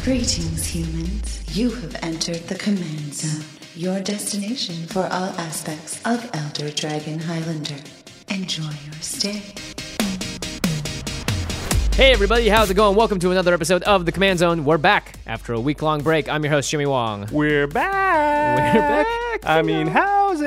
Greetings, humans. You have entered the Command Zone, your destination for all aspects of Elder Dragon Highlander. Enjoy your stay. Hey everybody, how's it going? Welcome to another episode of The Command Zone. We're back after a week-long break. I'm your host, Jimmy Wong. We're back. We're back. I mean, how's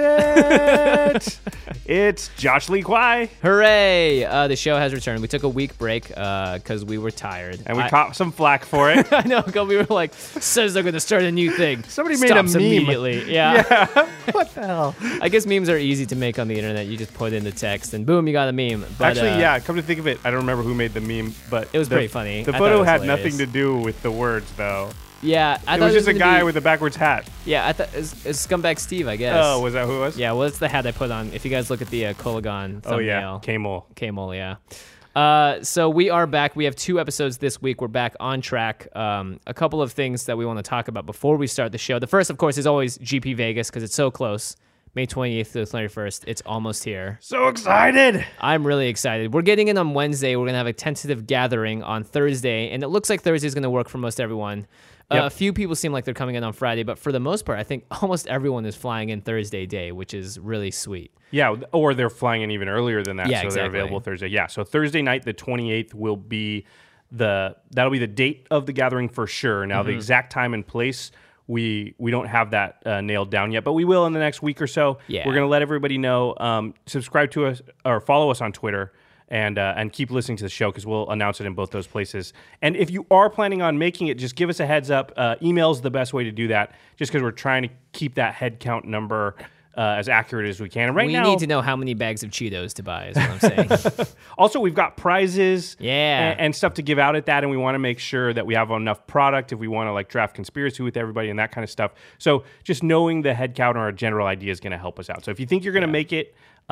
it? It's Josh Lee Kwai. Hooray! The show has returned. We took a week break because we were tired. And we caught some flack for it. I know, because we were like, says they're going to start a new thing. Somebody made a meme. Immediately. Yeah. What the hell? I guess memes are easy to make on the internet. You just put in the text and boom, you got a meme. But, actually, yeah, come to think of it, I don't remember who made the meme, but it was pretty funny. The I photo had hilarious. nothing to do with the words, though. Yeah, it was just a guy with a backwards hat. Yeah, I thought it's Scumbag Steve, I guess. Oh, was that who it was? Yeah, well, it's the hat I put on. If you guys look at the Kolagon thumbnail. Oh, yeah, K-Mole, yeah. So we are back. We have 2 episodes this week. We're back on track. A couple of things that we want to talk about before we start the show. The first, of course, is always GP Vegas because it's so close. May 28th to the 31st. It's almost here. So excited. I'm really excited. We're getting in on Wednesday. We're going to have a tentative gathering on Thursday, and it looks like Thursday is going to work for most everyone. Yep. A few people seem like they're coming in on Friday, but for the most part, I think almost everyone is flying in Thursday day, which is really sweet. Yeah, or they're flying in even earlier than that, Yeah, so exactly. they're available Thursday. Yeah, so Thursday night, the 28th, will be that'll be the date of the gathering for sure. Now, the exact time and place, we don't have that nailed down yet, but we will in the next week or so. Yeah. We're going to let everybody know. Subscribe to us or follow us on Twitter. And keep listening to the show because we'll announce it in both those places. And if you are planning on making it, just give us a heads up. Email's the best way to do that just because we're trying to keep that head count number as accurate as we can. And We need to know how many bags of Cheetos to buy is what I'm saying. Also, we've got prizes Yeah. and stuff to give out at that, and we want to make sure that we have enough product if we want to like draft Conspiracy with everybody and that kind of stuff. So just knowing the head count or our general idea is going to help us out. So if you think you're going to make it,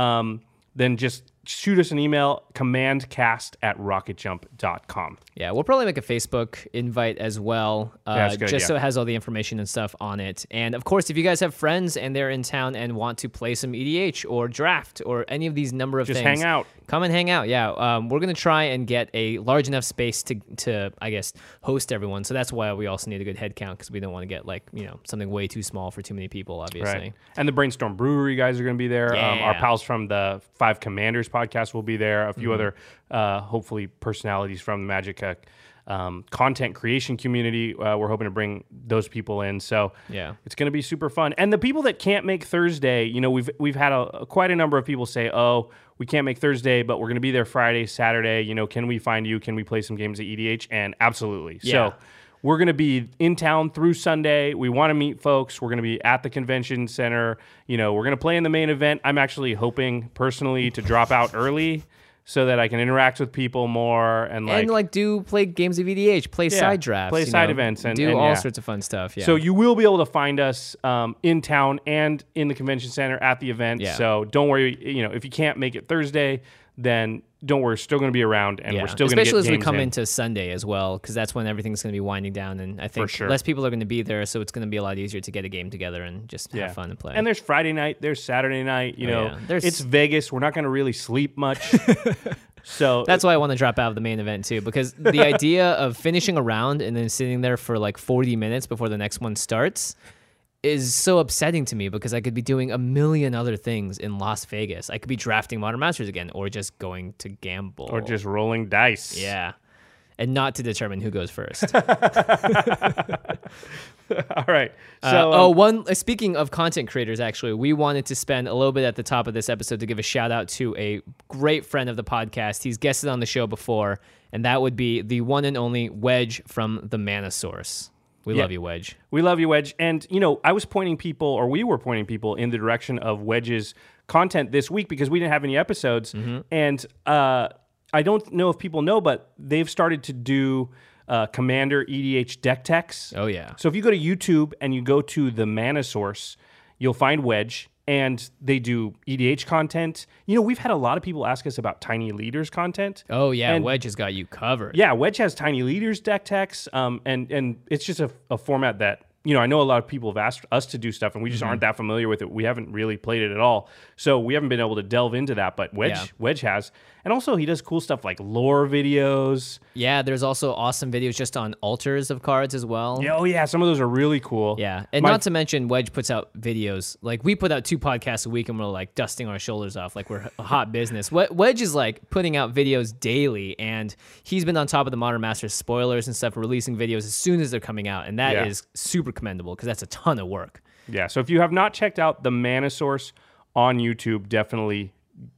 then just shoot us an email, commandcast@rocketjump.com. Yeah, we'll probably make a Facebook invite as well, that's a good idea. so it has all the information and stuff on it. And of course, if you guys have friends and they're in town and want to play some EDH or draft or any of these number of Just things, hang out. Come and hang out. Yeah, we're gonna try and get a large enough space to I guess host everyone. So that's why we also need a good head count because we don't want to get something way too small for too many people, obviously. Right. And the Brainstorm Brewery guys are going to be there. Yeah. Our pals from the Five Commanders podcast will be there. A few other, hopefully, personalities from the Magic content creation community. We're hoping to bring those people in. So Yeah. it's going to be super fun. And the people that can't make Thursday, we've had quite a number of people say, "Oh, we can't make Thursday, but we're going to be there Friday, Saturday. Can we find you? Can we play some games at EDH?" And absolutely. Yeah. So we're going to be in town through Sunday. We want to meet folks. We're going to be at the convention center. We're going to play in the main event. I'm actually hoping personally to drop out early so that I can interact with people more and play games of EDH, play side drafts, play side events, and do all yeah. sorts of fun stuff. Yeah. So you will be able to find us in town and in the convention center at the event. Yeah. So don't worry. If you can't make it Thursday, then don't worry. We're still going to be around, and we're still going to get especially as we games come in. into Sunday as well, because that's when everything's going to be winding down, and I think sure. less people are going to be there, so it's going to be a lot easier to get a game together and just have fun and play. And there's Friday night, there's Saturday night. It's Vegas. We're not going to really sleep much. So that's why I want to drop out of the main event too, because the idea of finishing a round and then sitting there for like 40 minutes before the next one starts is so upsetting to me because I could be doing a million other things in Las Vegas. I could be drafting Modern Masters again or just going to gamble. or just rolling dice. Yeah. And not to determine who goes first. All right. So speaking of content creators, actually, we wanted to spend a little bit at the top of this episode to give a shout out to a great friend of the podcast. He's guested on the show before, and that would be the one and only Wedge from the Mana Source. We love you, Wedge. We love you, Wedge. And, we were pointing people in the direction of Wedge's content this week because we didn't have any episodes. Mm-hmm. And I don't know if people know, but they've started to do Commander EDH deck techs. Oh, yeah. So if you go to YouTube and you go to the Mana Source, you'll find Wedge. And they do EDH content. We've had a lot of people ask us about Tiny Leaders content. Oh, yeah. And Wedge has got you covered. yeah, Wedge has Tiny Leaders deck techs. And it's just a format that I know a lot of people have asked us to do stuff, and we just aren't that familiar with it. We haven't really played it at all, so we haven't been able to delve into that. But Wedge has, and also he does cool stuff like lore videos. Yeah, there's also awesome videos just on alters of cards as well. Yeah, oh yeah, some of those are really cool. Yeah, and not to mention Wedge puts out videos. Like we put out 2 podcasts a week, and we're like dusting our shoulders off, like we're a hot business. Wedge is like putting out videos daily, and he's been on top of the Modern Masters spoilers and stuff, releasing videos as soon as they're coming out, and that is super commendable because that's a ton of work. Yeah, so if you have not checked out the Mana Source on YouTube, definitely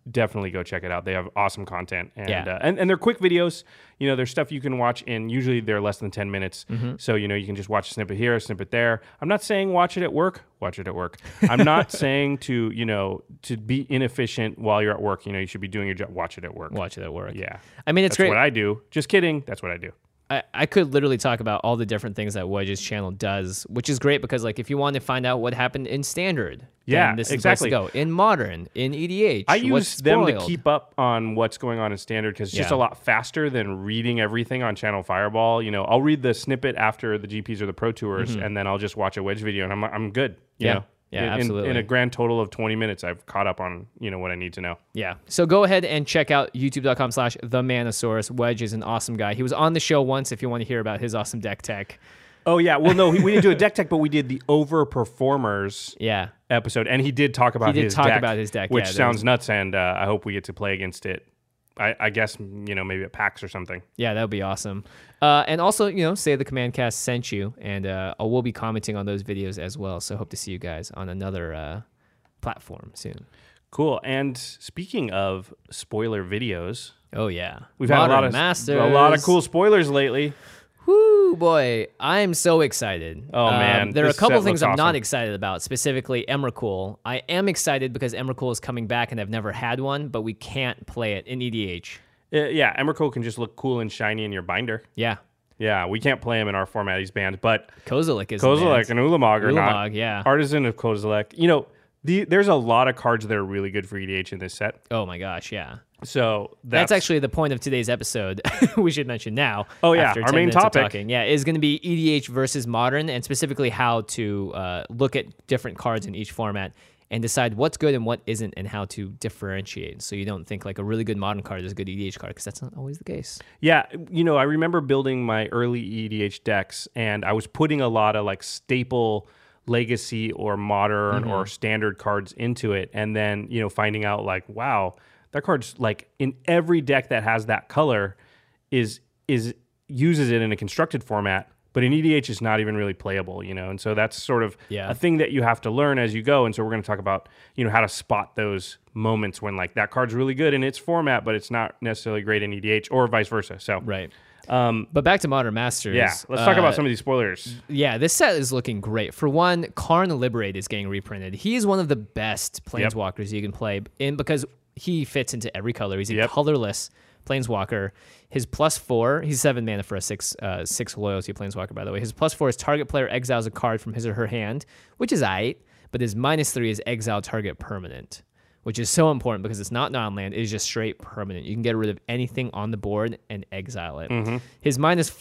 go check it out. They have awesome content, and and they're quick videos. There's stuff you can watch in. Usually they're less than 10 minutes, so you can just watch a snippet here, a snippet there. I'm not saying watch it at work. Watch it at work. I'm not saying to be inefficient while you're at work. You should be doing your job. Watch it at work. Watch it at work. Yeah, I mean, it's That's great. what I do. Just kidding. That's what I do. I could literally talk about all the different things that Wedge's channel does, which is great because, like, if you want to find out what happened in Standard, then this is exactly. Place to go. In Modern, in EDH, I use them to keep up on what's going on in Standard because it's just a lot faster than reading everything on Channel Fireball. I'll read the snippet after the GPs or the Pro Tours, and then I'll just watch a Wedge video, and I'm good. You know? Yeah, absolutely. In a grand total of 20 minutes, I've caught up on, what I need to know. Yeah. So go ahead and check out youtube.com/themanasaurus. Wedge is an awesome guy. He was on the show once if you want to hear about his awesome deck tech. Oh, yeah. Well, no, we didn't do a deck tech, but we did the Overperformers episode. And he did talk about his deck. Which sounds nuts, and I hope we get to play against it. I guess, maybe at PAX or something. Yeah, that would be awesome. And also, say the Command Cast sent you, and we'll be commenting on those videos as well. So hope to see you guys on another platform soon. Cool. And speaking of spoiler videos. Oh, yeah. We've had a lot of cool spoilers lately. Whoo, boy. I'm so excited. Oh, man. There are a couple things I'm not excited about, specifically Emrakul. I am excited because Emrakul is coming back, and I've never had one, but we can't play it in EDH. Yeah, Emrakul can just look cool and shiny in your binder. Yeah. Yeah, we can't play him in our format. He's banned, but Kozilek is Kozilek and Ulamog are not. Yeah. Artisan of Kozilek. There's a lot of cards that are really good for EDH in this set. Oh, my gosh, yeah. So that's actually the point of today's episode. We should mention now. Oh yeah, our main topic. Is going to be EDH versus Modern, and specifically how to look at different cards in each format and decide what's good and what isn't, and how to differentiate. So you don't think like a really good Modern card is a good EDH card, because that's not always the case. Yeah, I remember building my early EDH decks, and I was putting a lot of like staple Legacy or Modern or Standard cards into it, and then finding out like, wow, that card's like in every deck that has that color is uses it in a constructed format, but in EDH it's not even really playable, and so that's sort of a thing that you have to learn as you go. And so we're going to talk about how to spot those moments when like that card's really good in its format, but it's not necessarily great in EDH, or vice versa. So right. But back to Modern Masters. Yeah, let's talk about some of these spoilers. Yeah, this set is looking great. For one, Karn Liberate is getting reprinted. He is one of the best Planeswalkers you can play in, because he fits into every color. He's a colorless Planeswalker. His +4, he's 7 mana for a 6 loyalty Planeswalker, by the way. His +4 is target player exiles a card from his or her hand, which is aight, but his -3 is exile target permanent, which is so important because it's not non-land. It is just straight permanent. You can get rid of anything on the board and exile it. His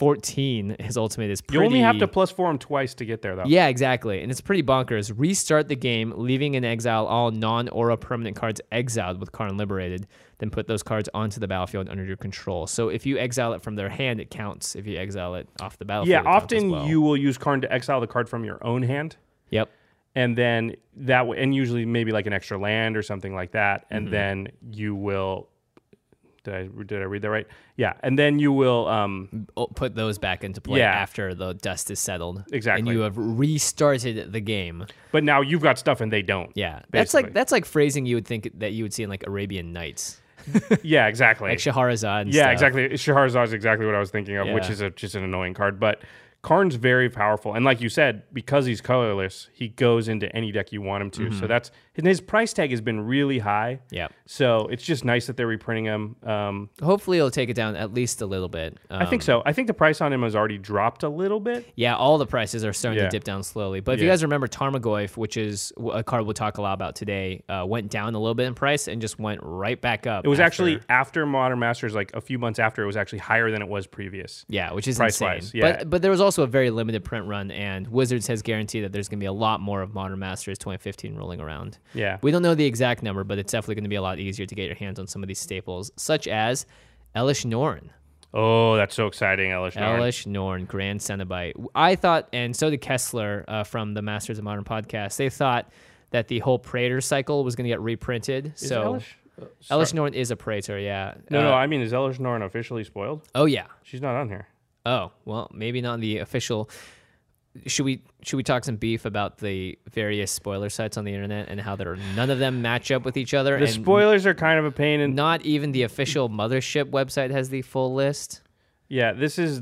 -14, his ultimate is pretty... You only have to +4 him twice to get there, though. Yeah, exactly. And it's pretty bonkers. Restart the game, leaving in exile all non-aura permanent cards exiled with Karn Liberated. Then put those cards onto the battlefield under your control. So if you exile it from their hand, it counts. If you exile it off the battlefield, yeah, often you will use Karn to exile the card from your own hand. Yep. And then that way, and usually maybe like an extra land or something like that. And then you will, did I read that right? Yeah. And then you will put those back into play after the dust is settled. Exactly. And you have restarted the game. But now you've got stuff and they don't. Yeah. Basically. That's like phrasing you would think that you would see in like Arabian Nights. Yeah, exactly. Like Shahrazad and yeah, stuff. exactly. Shahrazad is exactly what I was thinking of, which is just an annoying card. But Karn's very powerful, and like you said, because he's colorless, he goes into any deck you want him to. So that's his price tag has been really high. Yeah. So it's just nice that they're reprinting him. Hopefully, it'll take it down at least a little bit. I think so. I think the price on him has already dropped a little bit. Yeah, all the prices are starting to dip down slowly. But if you guys remember, Tarmogoyf, which is a card we'll talk a lot about today, went down a little bit in price and just went right back up. It was actually after Modern Masters, like a few months after, it was actually higher than it was previous. Yeah, which is price-wise. insane. Yeah. But there was also also a very limited print run, and Wizards has guaranteed that there's going to be a lot more of Modern Masters 2015 rolling around. Yeah. We don't know the exact number, but it's definitely going to be a lot easier to get your hands on some of these staples, such as Elish Norn. Oh, that's so exciting, Elish Norn. Elish Norn, Grand Cenobite. I thought, and so did Kessler from the Masters of Modern podcast, they thought that the whole Praetor cycle was going to get reprinted. Is so Elish Norn is a Praetor, yeah. No, I mean, is Elish Norn officially spoiled? Oh, yeah. She's not on here. Oh, well, maybe not the official. Should we talk some beef about the various spoiler sites on the internet and how none of them match up with each other? The and spoilers are kind of a pain. And not even the official mothership website has the full list. Yeah, this is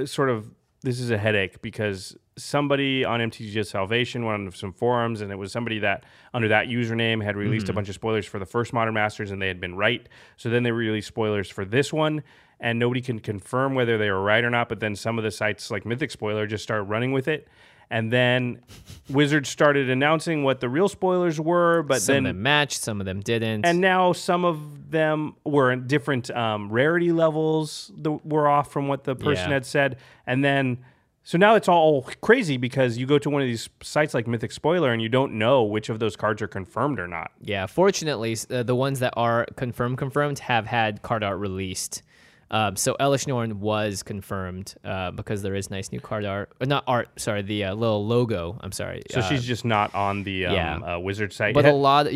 this is a headache because somebody on MTG Salvation went on some forums, and it was somebody that under that username had released a bunch of spoilers for the first Modern Masters, and they had been right. So then they released spoilers for this one, and nobody can confirm whether they were right or not. But then some of the sites like Mythic Spoiler just started running with it. And then Wizards started announcing what the real spoilers were, but some of them matched, some of them didn't. And now some of them were in different rarity levels that were off from what the person had said. And then, so now it's all crazy because you go to one of these sites like Mythic Spoiler and you don't know which of those cards are confirmed or not. Yeah, fortunately, the ones that are confirmed have had card art released. So Elish Norn was confirmed because there is nice new card art. Not art, sorry, the little logo. I'm sorry. So she's just not on the Wizard site but yet?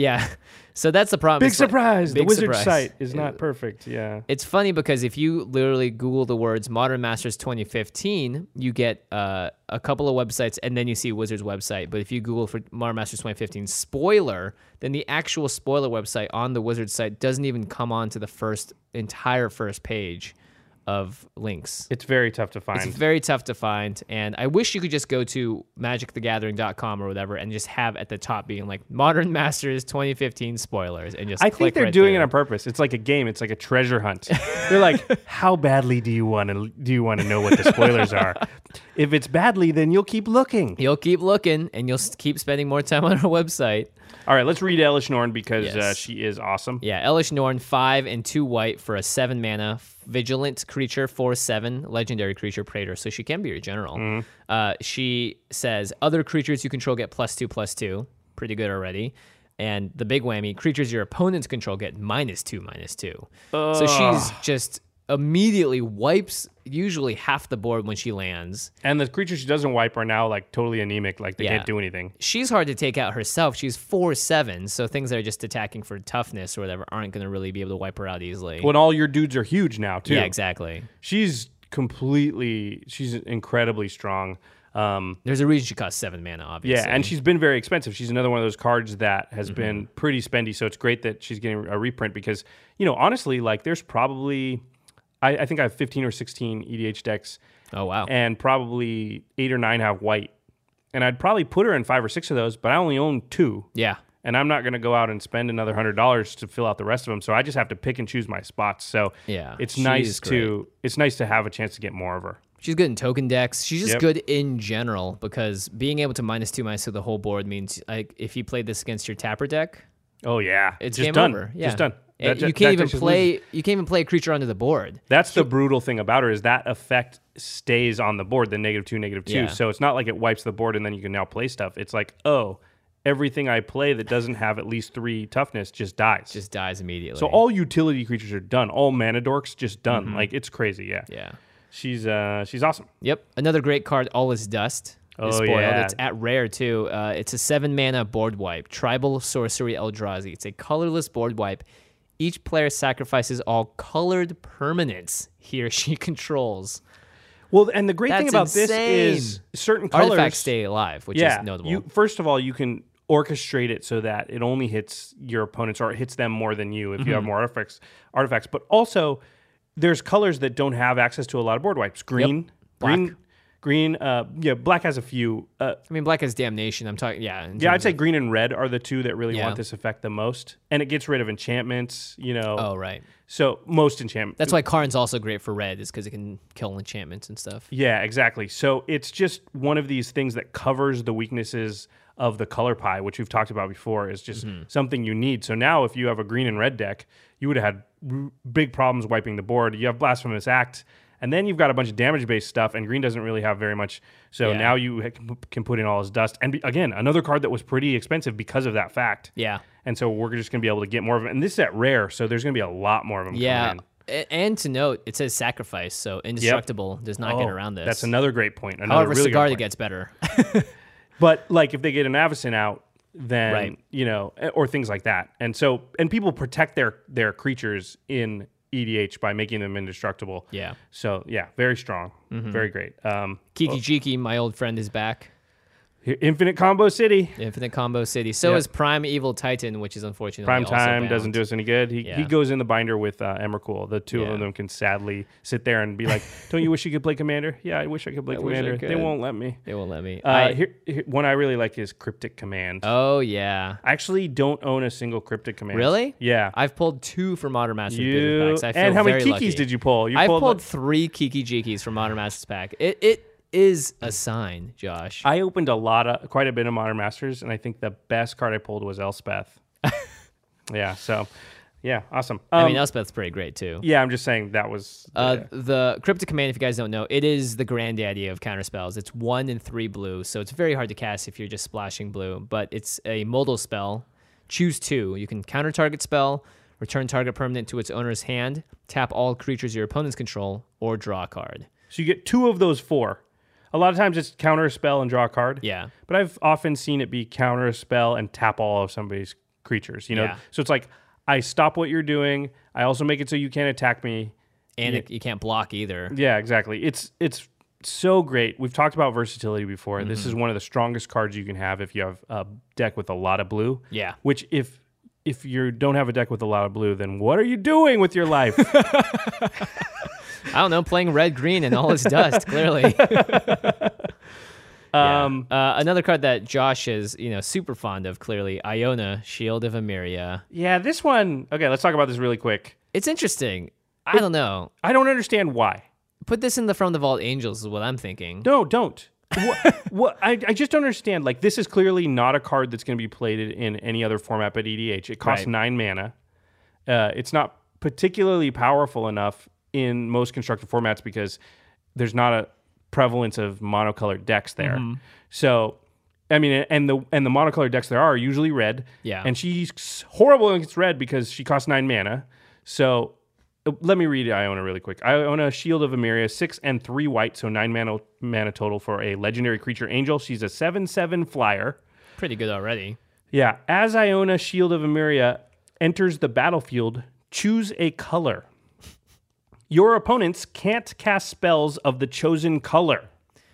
So that's the problem. Big surprise. The Wizard surprise. site is not perfect. Yeah. It's funny because if you literally Google the words Modern Masters 2015, you get a couple of websites and then you see Wizards website. But if you Google for Modern Masters 2015 spoiler, then the actual spoiler website on the Wizards site doesn't even come on to the entire first page of links. It's very tough to find. It's very tough to find, and I wish you could just go to magicthegathering.com or whatever and just have at the top being like Modern Masters 2015 spoilers and just I click think they're right doing there. it on purpose. It's like a game. It's like a treasure hunt. They're like, how badly do you want to know what the spoilers are? If it's badly, then you'll keep looking. You'll keep looking, and you'll keep spending more time on our website. All right, let's read Elish Norn because Yes. she is awesome. Yeah, Elish Norn, 5 and 2 white for a 7 mana vigilant creature, 4/7 legendary creature Praetor. So she can be your general. She says other creatures you control get +2/+2. Pretty good already. And the big whammy: creatures your opponents control get -2/-2. So she's just immediately wipes usually half the board when she lands. And the creatures she doesn't wipe are now like totally anemic, like they Yeah. can't do anything. She's hard to take out herself. She's 4/7, so things that are just attacking for toughness or whatever aren't going to really be able to wipe her out easily. When all your dudes are huge now, too. Yeah, exactly. She's incredibly strong. There's a reason she costs 7 mana, obviously. Yeah, and she's been very expensive. She's another one of those cards that has been pretty spendy, so it's great that she's getting a reprint because, honestly, like there's probably, I think I have 15 or 16 EDH decks. Oh, wow. And probably 8 or 9 have white. And I'd probably put her in 5 or 6 of those, but I only own 2. Yeah. And I'm not going to go out and spend another $100 to fill out the rest of them. So I just have to pick and choose my spots. So Yeah, it's she's nice great. it's nice to have a chance to get more of her. She's good in token decks. She's just Yep. good in general because being able to -2/- the whole board means like if you played this against your tapper deck, Oh yeah, it's just game done. over. Yeah. Just done. And That you can't even deck just play. loses. You can't even play a creature onto the board. That's the brutal thing about her is that effect stays on the board, the -2, -2. Yeah. So it's not like it wipes the board and then you can now play stuff. It's like, oh, everything I play that doesn't have at least 3 toughness just dies. Just dies immediately. So all utility creatures are done. All mana dorks just done. Like it's crazy. Yeah. Yeah. She's awesome. Yep. Another great card, All Is Dust. Is Oh, spoiled. yeah. It's at rare too. It's a 7 mana board wipe. Tribal Sorcery Eldrazi. It's a colorless board wipe. Each player sacrifices all colored permanents he or she controls. Well, and the great thing That's about this insane. is certain colors Artifacts stay alive, which is notable. First of all, you can orchestrate it so that it only hits your opponents or it hits them more than you if you have more artifacts. But also, there's colors that don't have access to a lot of board wipes. Green, Black. green. Black has a few. I mean, black has Damnation. I'm talking, yeah. in Yeah, I'd terms say of- green and red are the two that really Yeah. want this effect the most. And it gets rid of enchantments, Oh, right. So most enchantments. That's why Karn's also great for red, is because it can kill enchantments and stuff. Yeah, exactly. So it's just one of these things that covers the weaknesses of the color pie, which we've talked about before, is just something you need. So now if you have a green and red deck, you would have had big problems wiping the board. You have Blasphemous Act, And then you've got a bunch of damage-based stuff, and green doesn't really have very much. So Yeah. now you can put in all his dust. And again, another card that was pretty expensive because of that fact. Yeah. And so we're just going to be able to get more of it. And this is at rare, so there's going to be a lot more of them Yeah. coming in. And to note, it says sacrifice, so indestructible does not get around this. That's another great point. Another However, really Sigarda good point. gets better. But like if they get an Avacyn out, then Right. or things like that. And people protect their creatures in EDH by making them indestructible. Yeah. So yeah, very strong, very great. Kiki Jiki, my old friend, is back. Infinite Combo City. Infinite Combo City. So Yep. is Prime Evil Titan, which is unfortunately Prime also Time banned. doesn't do us any good. He Yeah. goes in the binder with Emrakul. The two Yeah. of them can sadly sit there and be like, "Don't you wish you could play Commander?" Yeah, I wish I could play wish I Commander. They could. won't let me. They won't let me. Here, one I really like is Cryptic Command. Oh, yeah. I actually don't own a single Cryptic Command. Really? Yeah. I've pulled 2 for Modern Masters You Booster packs. I feel and how many very Kikis lucky. did you pull? You I've pulled the- 3 Kiki Jikis from Modern Masters pack. It is a sign, Josh. I opened quite a bit of Modern Masters, and I think the best card I pulled was Elspeth. Yeah. So, yeah, awesome. I mean, Elspeth's pretty great, too. yeah, I'm just saying that was. The Cryptic Command, if you guys don't know, it is the granddaddy of counterspells. It's 1 and 3 blue, so it's very hard to cast if you're just splashing blue. But it's a modal spell. Choose 2. You can counter target spell, return target permanent to its owner's hand, tap all creatures your opponents control, or draw a card. So you get 2 of those 4. A lot of times it's counter a spell and draw a card. Yeah. But I've often seen it be counter a spell and tap all of somebody's creatures. Yeah. So it's like I stop what you're doing. I also make it so you can't attack me. And you can't block either. Yeah, exactly. It's so great. We've talked about versatility before. Mm-hmm. This is one of the strongest cards you can have if you have a deck with a lot of blue. Yeah. Which if you don't have a deck with a lot of blue, then what are you doing with your life? I don't know, playing red, green, and all its dust, clearly. Another card that Josh is, super fond of, clearly, Iona, Shield of Emeria. Yeah, this one. Okay, let's talk about this really quick. It's interesting. I don't know. I don't understand why. Put this in the From the Vault Angels is what I'm thinking. No, don't. What I just don't understand. Like, this is clearly not a card that's going to be played in any other format but EDH. It costs Right. 9 mana. It's not particularly powerful enough in most constructed formats because there's not a prevalence of monocolored decks there. So, I mean, and the monocolored decks there are usually red. Yeah. And she's horrible against red because she costs 9 mana. So let me read Iona really quick. Iona, Shield of Emeria, 6 and 3 white, so 9 mana total for a legendary creature angel. She's a 7/7 flyer. Pretty good already. Yeah. As Iona, Shield of Emeria enters the battlefield, choose a color. Your opponents can't cast spells of the chosen color.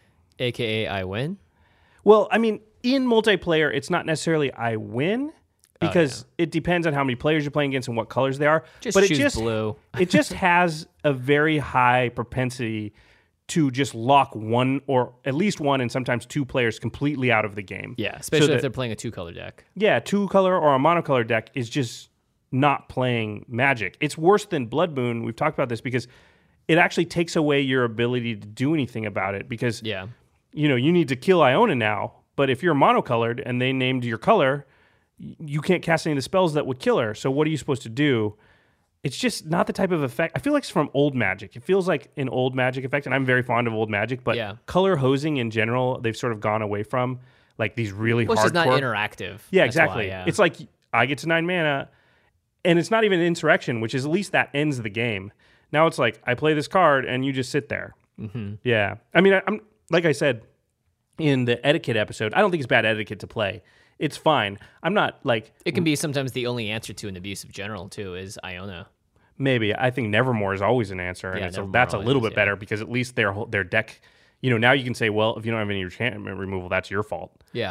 AKA I win. Well, I mean, in multiplayer, it's not necessarily I win because it depends on how many players you're playing against and what colors they are. Just but choose blue. It just has a very high propensity to just lock one or at least one and sometimes 2 players completely out of the game. Yeah, especially So if they're playing a 2-color deck. Yeah, 2-color or a monocolor deck is just not playing Magic. It's worse than Blood Moon. We've talked about this because it actually takes away your ability to do anything about it because Yeah. you need to kill Iona now, but if you're monocolored and they named your color, you can't cast any of the spells that would kill her. So what are you supposed to do? It's just not the type of effect. I feel like it's from old Magic. It feels like an old Magic effect, and I'm very fond of old Magic, but Yeah. color hosing in general, they've sort of gone away from, like these really Well, it's just not hardcore. interactive. Yeah, That's why, exactly. yeah. It's like I get to 9 mana, and it's not even insurrection, which is at least that ends the game. Now it's like I play this card, and you just sit there. Mm-hmm. Yeah, I mean, I'm like I said in the etiquette episode. I don't think it's bad etiquette to play. It's fine. I'm not like It can be sometimes the only answer to an abusive general, too, is Iona. maybe. I think Nevermore is always an answer, and Yeah, that's Nevermore a little always bit is, better because at least their deck. Now you can say, well, if you don't have any enchantment removal, that's your fault. Yeah.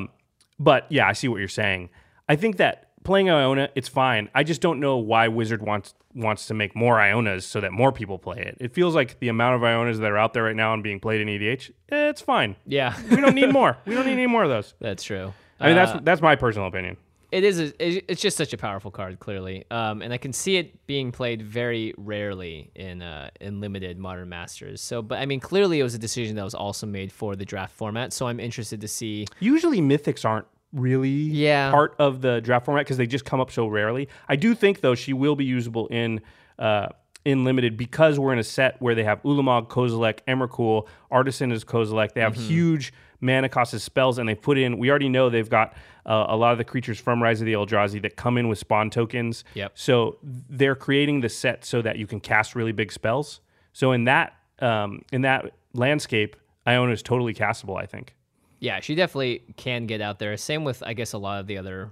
But yeah, I see what you're saying. I think that playing Iona, it's fine. I just don't know why Wizard wants to make more Ionas so that more people play it. It feels like the amount of Ionas that are out there right now and being played in EDH, it's fine. Yeah. We don't need more. We don't need any more of those. That's true. I mean, that's my personal opinion. It is. It's just such a powerful card, clearly, and I can see it being played very rarely in limited Modern Masters. So, but I mean, clearly it was a decision that was also made for the draft format. So I'm interested to see. Usually mythics aren't really part of the draft format because they just come up so rarely. I do think, though, she will be usable in in limited because we're in a set where they have Ulamog, Kozilek, Emrakul, Artisan is Kozilek. They have huge mana cost as spells, and they put in. We already know they've got a lot of the creatures from Rise of the Eldrazi that come in with spawn tokens. Yep. So they're creating the set so that you can cast really big spells. So in that landscape, Iona is totally castable, I think. Yeah, she definitely can get out there. Same with, I guess, a lot of the other,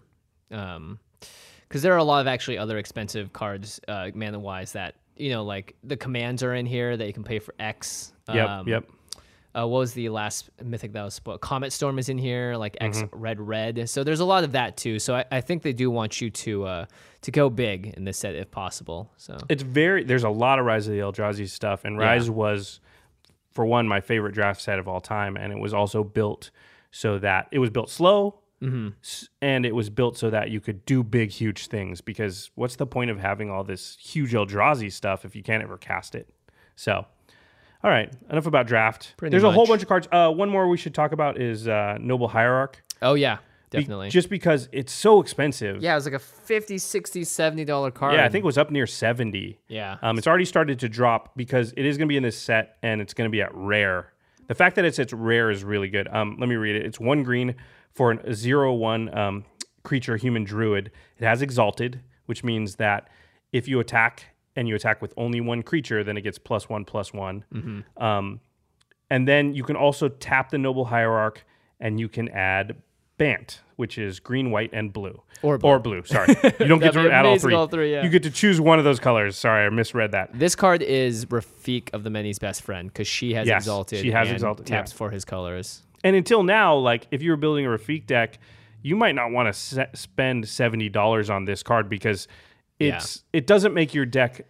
because there are a lot of actually other expensive cards, mana-wise, that, like the commands are in here that you can pay for X. Yep. What was the last mythic that was spoiled? Comet Storm is in here, like X red. So there's a lot of that too. So I think they do want you to go big in this set if possible. So there's a lot of Rise of the Eldrazi stuff, and Rise was, for one, my favorite draft set of all time, and it was also built so that it was built slow, and it was built so that you could do big, huge things, because what's the point of having all this huge Eldrazi stuff if you can't ever cast it? So, all right, enough about draft. There's a whole bunch of cards. One more we should talk about is Noble Hierarch. Oh, yeah, definitely. Just because it's so expensive. Yeah, it was like a $50, $60, $70 card. Yeah, I think it was up near 70. Yeah. It's already started to drop because it is going to be in this set, and it's going to be at rare. The fact that it's rare is really good. Let me read it. It's 1 green for a 0/1 creature, human druid. It has Exalted, which means that if you attack and you attack with only one creature, then it gets +1/+1. And then you can also tap the Noble Hierarch, and you can add Bant, which is green, white, and blue. Or blue, sorry. You don't get to add all three. All three, yeah. You get to choose one of those colors. Sorry, I misread that. This card is Rafik of the Many's best friend because she has Exalted. She has and Exalted, taps for his colors. And until now, like if you were building a Rafik deck, you might not want to spend $70 on this card because it doesn't make your deck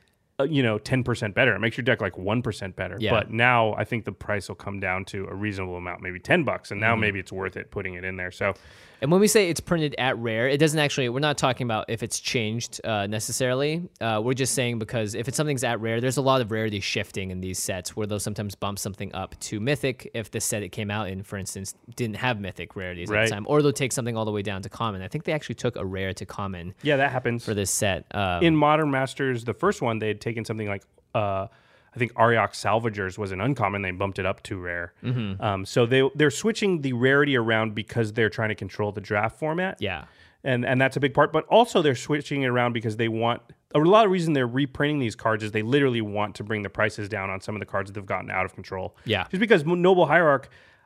10% better. It makes your deck like 1% better. Yeah. But now I think the price will come down to a reasonable amount, maybe $10, and now maybe it's worth it putting it in there. So, and when we say it's printed at rare, it doesn't actually. We're not talking about if it's changed necessarily. We're just saying because if something's at rare, there's a lot of rarity shifting in these sets where they'll sometimes bump something up to mythic if the set it came out in, for instance, didn't have mythic rarities at the time, or they'll take something all the way down to common. I think they actually took a rare to common. Yeah, that happens for this set. In Modern Masters, the first one, they had taken something like I think Ariok Salvagers was an uncommon. They bumped it up to rare. So they're switching the rarity around because they're trying to control the draft format. Yeah. And that's a big part. But also they're switching it around because they want... A lot of reason they're reprinting these cards is they literally want to bring the prices down on some of the cards that have gotten out of control. Yeah. Just because Noble Hierarch,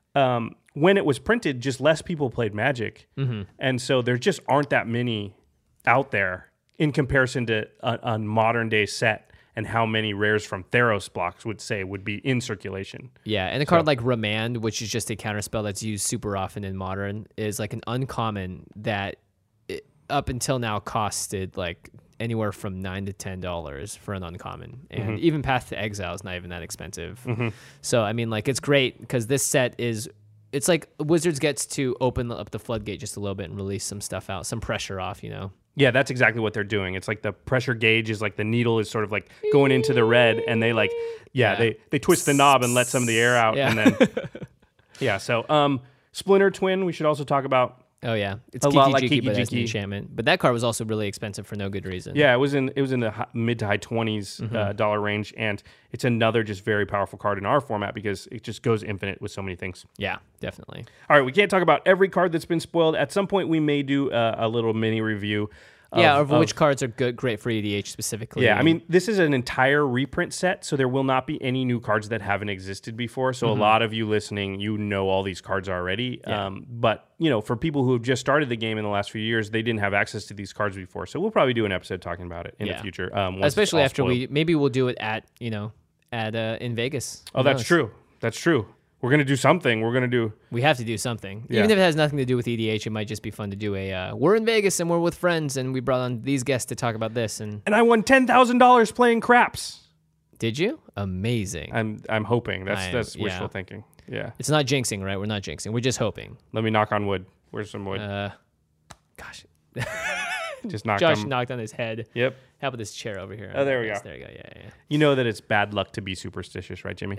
when it was printed, just less people played Magic. And so there just aren't that many out there in comparison to a modern day set. And how many rares from Theros blocks would be in circulation. Yeah, and a card like Remand, which is just a counterspell that's used super often in Modern, is like an uncommon that up until now costed like anywhere from $9 to $10 for an uncommon. And even Path to Exile is not even that expensive. So, I mean, like, it's great because this set is... It's like Wizards gets to open up the floodgate just a little bit and release some stuff out, some pressure off, Yeah, that's exactly what they're doing. It's like the pressure gauge is like the needle is sort of like going into the red, and they like, they twist the knob and let some of the air out, and then, So, Splinter Twin, we should also talk about. Oh yeah, it's a lot like Kiki, but as an Kiki. enchantment. But that card was also really expensive for no good reason. Yeah, it was in the mid to high 20s dollar range, and it's another just very powerful card in our format because it just goes infinite with so many things. Yeah, definitely. All right, we can't talk about every card that's been spoiled. At some point, we may do a little mini review. Of which cards are great for EDH specifically. Yeah, I mean, this is an entire reprint set, so there will not be any new cards that haven't existed before. So a lot of you listening, all these cards already. Yeah. But, for people who have just started the game in the last few years, they didn't have access to these cards before. So we'll probably do an episode talking about it in the future. Especially after we'll do it at in Vegas. Oh, that's true. That's true. We're going to do something. We have to do something. Yeah. Even if it has nothing to do with EDH, it might just be fun to do we're in Vegas and we're with friends and we brought on these guests to talk about this. And I won $10,000 playing craps. Did you? Amazing. I'm hoping. That's wishful thinking. Yeah. It's not jinxing, right? We're not jinxing. We're just hoping. Let me knock on wood. Where's some wood? Gosh. Just knocked Josh knocked on his head. Yep. How about this chair over here? Oh, there we go. There you go. Yeah. You know that it's bad luck to be superstitious, right, Jimmy?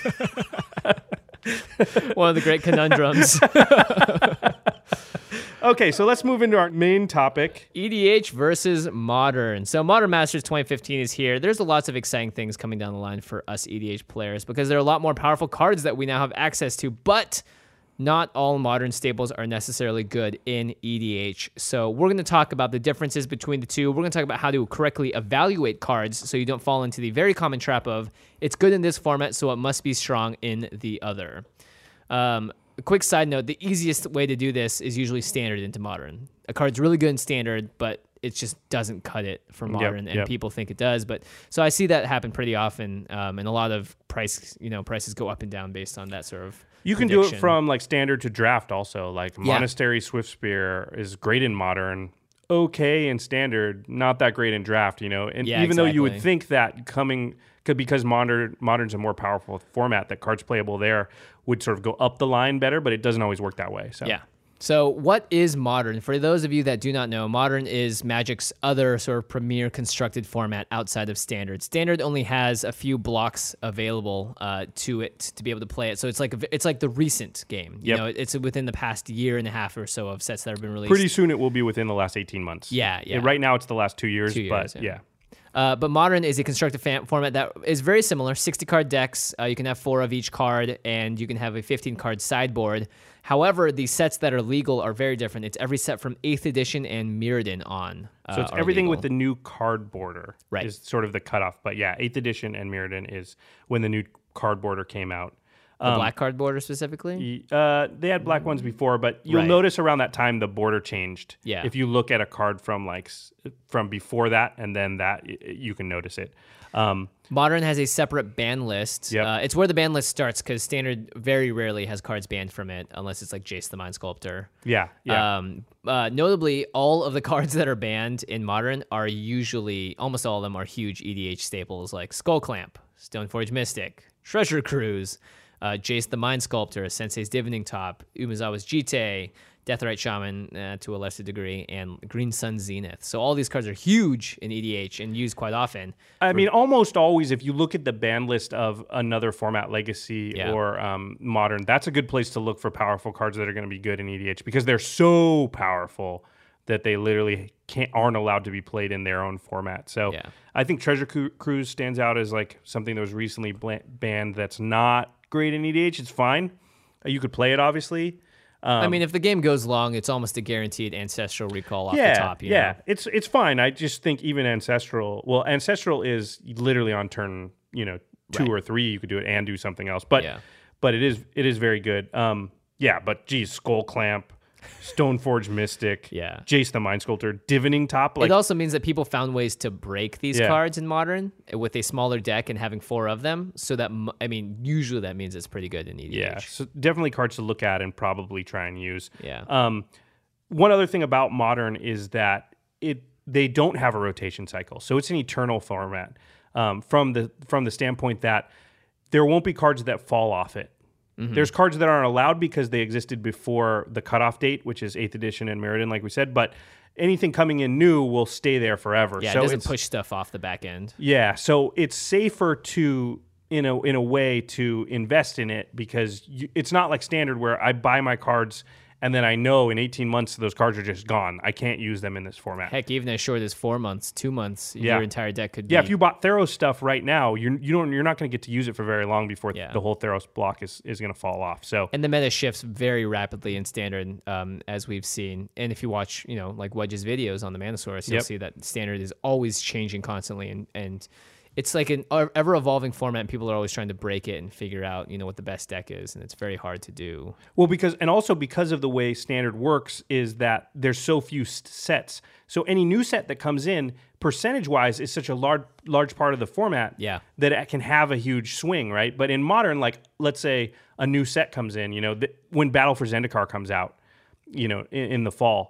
One of the great conundrums. Okay, so let's move into our main topic. EDH versus Modern. So Modern Masters 2015 is here. There's lots of exciting things coming down the line for us EDH players because there are a lot more powerful cards that we now have access to, but not all Modern staples are necessarily good in EDH. So we're going to talk about the differences between the two. We're going to talk about how to correctly evaluate cards so you don't fall into the very common trap of it's good in this format, so it must be strong in the other. A quick side note, the easiest way to do this is usually Standard into Modern. A card's really good in Standard, but it just doesn't cut it for Modern, and people think it does. But so I see that happen pretty often, and a lot of prices go up and down based on that sort of You can do it from like Standard to Draft also. Like Monastery Swiftspear is great in Modern, okay in Standard, not that great in Draft, And even though you would think that because Modern's a more powerful format, that cards playable there would sort of go up the line better, but it doesn't always work that way. So. Yeah. So what is Modern? For those of you that do not know, Modern is Magic's other sort of premier constructed format outside of Standard. Standard only has a few blocks available to it to be able to play it. So it's like the recent game. It's within the past year and a half or so of sets that have been released. Pretty soon it will be within the last 18 months. Yeah. Right now it's the last 2 years, But Modern is a constructed format that is very similar. 60-card decks. You can have 4 of each card, and you can have a 15-card sideboard. However, the sets that are legal are very different. It's every set from 8th edition and Mirrodin on. So it's everything legal. with the new card border is sort of the cutoff. But 8th edition and Mirrodin is when the new card border came out. The black card border specifically? They had black ones before, but you'll notice around that time the border changed. Yeah. If you look at a card from before that and then that, you can notice it. Modern has a separate ban list. Yep. It's where the ban list starts because Standard very rarely has cards banned from it unless it's like Jace the Mind Sculptor. Yeah. Notably, all of the cards that are banned in Modern are almost all of them are huge EDH staples like Skull Clamp, Stoneforge Mystic, Treasure Cruise, Jace the Mind Sculptor, Sensei's Divining Top, Umezawa's Jite, Deathrite Shaman to a lesser degree, and Green Sun Zenith. So all these cards are huge in EDH and used quite often. I mean, almost always, if you look at the ban list of another format, Legacy or Modern, that's a good place to look for powerful cards that are going to be good in EDH because they're so powerful that they literally aren't allowed to be played in their own format. So I think Treasure Cruise stands out as like something that was recently banned that's not great in EDH. It's fine. You could play it, obviously. I mean, if the game goes long, it's almost a guaranteed Ancestral recall off the top. You know? It's fine. I just think even Ancestral is literally on turn 2 or 3. You could do it and do something else, but it is very good. But geez, Skull Clamp, Stoneforge Mystic, Jace the Mind Sculptor, Divining Top. It also means that people found ways to break these cards in Modern with a smaller deck and having 4 of them. So that, usually that means it's pretty good in EDH. Yeah, so definitely cards to look at and probably try and use. Yeah. One other thing about Modern is that they don't have a rotation cycle, so it's an eternal format. From the standpoint that there won't be cards that fall off it. Mm-hmm. There's cards that aren't allowed because they existed before the cutoff date, which is 8th edition and Mirrodin, like we said, but anything coming in new will stay there forever. Yeah, so it doesn't push stuff off the back end. Yeah, so it's safer to, in a way, to invest in it because it's not like Standard where I buy my cards and then I know in 18 months those cards are just gone. I can't use them in this format. Heck, even as short as 4 months, 2 months, your entire deck could be... Yeah, if you bought Theros stuff right now, you're not going to get to use it for very long before the whole Theros block is going to fall off. So and the meta shifts very rapidly in Standard, as we've seen. And if you watch, like Wedge's videos on the Manosaurus, you'll see that Standard is always changing constantly, and it's like an ever-evolving format, and people are always trying to break it and figure out, what the best deck is, and it's very hard to do. Well, because of the way Standard works is that there's so few sets. So any new set that comes in, percentage-wise, is such a large part of the format that it can have a huge swing, right? But in Modern, like, let's say a new set comes in, when Battle for Zendikar comes out, in the fall,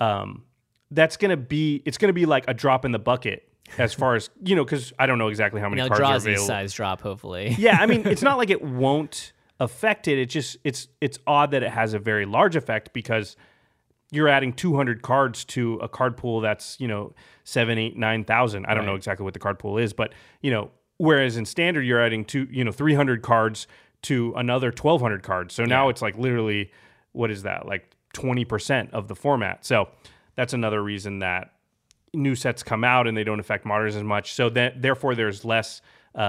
it's going to be like a drop in the bucket. As far as, because I don't know exactly how many cards are available. Size drop, hopefully. Yeah, I mean, it's not like it won't affect it. It's just, it's odd that it has a very large effect because you're adding 200 cards to a card pool that's, 7, 8, 9,000. I don't know exactly what the card pool is, but, whereas in Standard, you're adding 300 cards to another 1,200 cards. So now it's like literally, what is that? Like 20% of the format. So that's another reason that new sets come out and they don't affect Moderns as much. So therefore, there's less.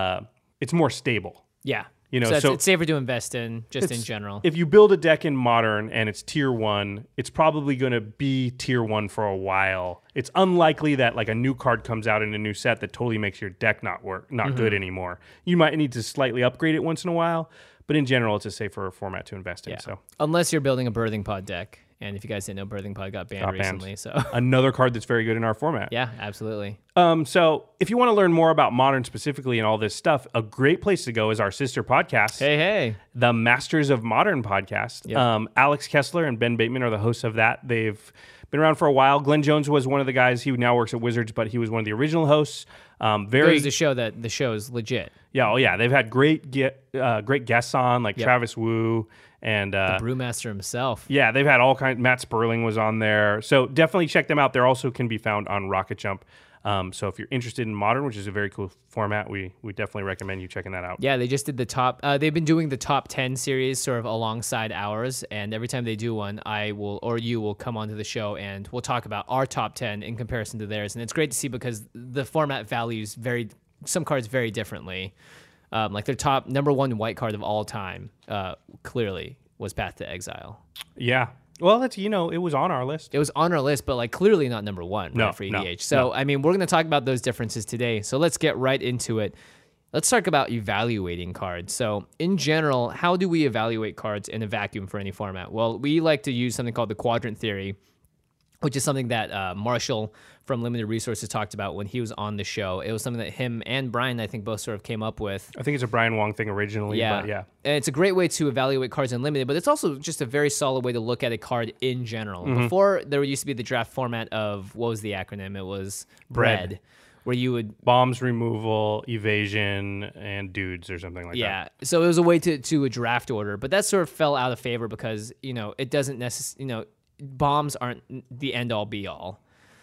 It's more stable. Yeah. You know, so it's safer to invest in just in general. If you build a deck in Modern and it's tier 1, it's probably going to be tier 1 for a while. It's unlikely that like a new card comes out in a new set that totally makes your deck not good anymore. You might need to slightly upgrade it once in a while, but in general, it's a safer format to invest in. Yeah. So unless you're building a Birthing Pod deck. And if you guys didn't know, Birthing Pod got banned recently. So another card that's very good in our format. Yeah, absolutely. So if you want to learn more about Modern specifically and all this stuff, a great place to go is our sister podcast. Hey. The Masters of Modern podcast. Yep. Alex Kessler and Ben Bateman are the hosts of that. They've been around for a while. Glenn Jones was one of the guys. He now works at Wizards, but he was one of the original hosts. Goes to show that the show is legit. Yeah, they've had great guests on, like Travis Wu and the Brewmaster himself. Yeah, they've had all kinds. Matt Sperling was on there, so definitely check them out. They also can be found on Rocket Jump. So if you're interested in Modern, which is a very cool format, we definitely recommend you checking that out. Yeah, they just did the top. They've been doing the top 10 series sort of alongside ours, and every time they do one, you will come onto the show and we'll talk about our top 10 in comparison to theirs. And it's great to see because the format values some cards very differently. Like their top number 1 white card of all time, clearly was Path to Exile. Yeah. Well, it was on our list. It was on our list, but like clearly not number 1 for EDH. So, I mean, we're going to talk about those differences today. So let's get right into it. Let's talk about evaluating cards. So in general, how do we evaluate cards in a vacuum for any format? Well, we like to use something called the quadrant theory, which is something that Marshall from Limited Resources talked about when he was on the show. It was something that him and Brian, I think, both sort of came up with. I think it's a Brian Wong thing originally. Yeah. But yeah. And it's a great way to evaluate cards in Limited, but it's also just a very solid way to look at a card in general. Before, there used to be the draft format of, what was the acronym? It was BREAD, where you would... Bombs, removal, evasion, and dudes or something like that. Yeah. So it was a way to do a draft order, but that sort of fell out of favor because, it doesn't necessarily, bombs aren't the end-all, be-all.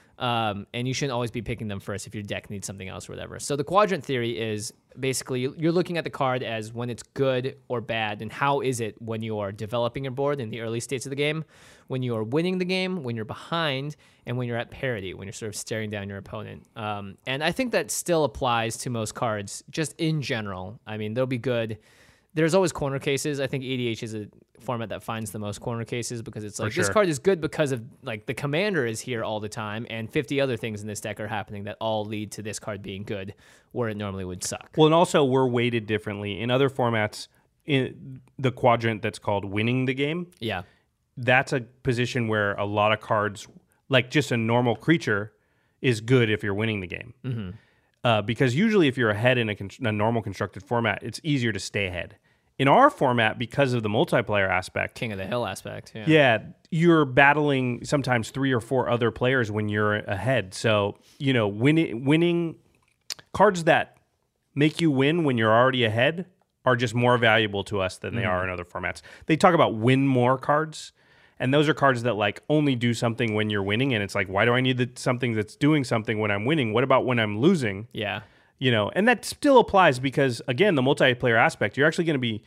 And you shouldn't always be picking them first if your deck needs something else or whatever. So the quadrant theory is basically you're looking at the card as when it's good or bad, and how is it when you are developing your board in the early states of the game, when you are winning the game, when you're behind, and when you're at parity, when you're sort of staring down your opponent. And I think that still applies to most cards, just in general. I mean, they'll be good. There's always corner cases. I think EDH is a format that finds the most corner cases because it's like, this card is good because of like the commander is here all the time and 50 other things in this deck are happening that all lead to this card being good where it normally would suck. Well, and also we're weighted differently. In other formats, in the quadrant that's called winning the game, that's a position where a lot of cards, like just a normal creature, is good if you're winning the game. Because usually if you're ahead in a normal constructed format, it's easier to stay ahead. In our format, because of the multiplayer aspect, King of the Hill aspect, you're battling sometimes 3 or 4 other players when you're ahead. So, winning cards that make you win when you're already ahead are just more valuable to us than they are in other formats. They talk about win more cards, and those are cards that like only do something when you're winning, and it's like, why do I need something that's doing something when I'm winning? What about when I'm losing? Yeah. And that still applies because, again, the multiplayer aspect, you're actually going to be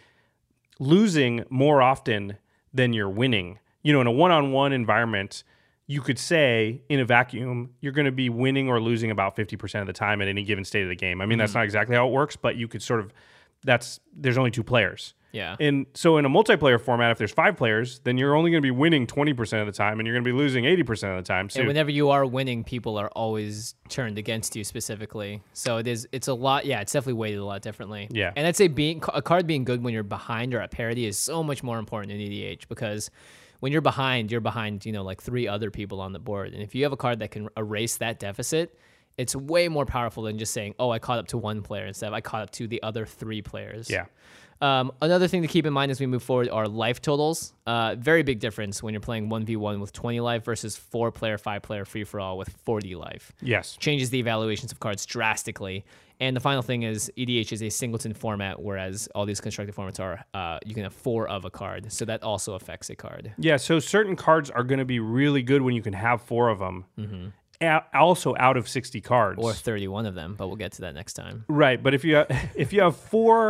losing more often than you're winning. In a one-on-one environment, you could say in a vacuum, you're going to be winning or losing about 50% of the time at any given state of the game. I mean, that's not exactly how it works, but you could sort of, there's only 2 players. Yeah. And so in a multiplayer format, if there's 5 players, then you're only going to be winning 20% of the time and you're going to be losing 80% of the time. So and whenever you are winning, people are always turned against you specifically. So it's a lot. Yeah, it's definitely weighted a lot differently. Yeah. And I'd say a card being good when you're behind or at parity is so much more important in EDH because when you're behind, like 3 other people on the board. And if you have a card that can erase that deficit, it's way more powerful than just saying, oh, I caught up to 1 player instead of I caught up to the other 3 players. Yeah. Another thing to keep in mind as we move forward are life totals. Very big difference when you're playing 1v1 with 20 life versus 4-player, 5-player free-for-all with 40 life. Yes. Changes the evaluations of cards drastically. And the final thing is EDH is a singleton format, whereas all these constructed formats are you can have 4 of a card. So that also affects a card. Yeah, so certain cards are going to be really good when you can have 4 of them. Also out of 60 cards. Or 31 of them, but we'll get to that next time. Right, but if you have 4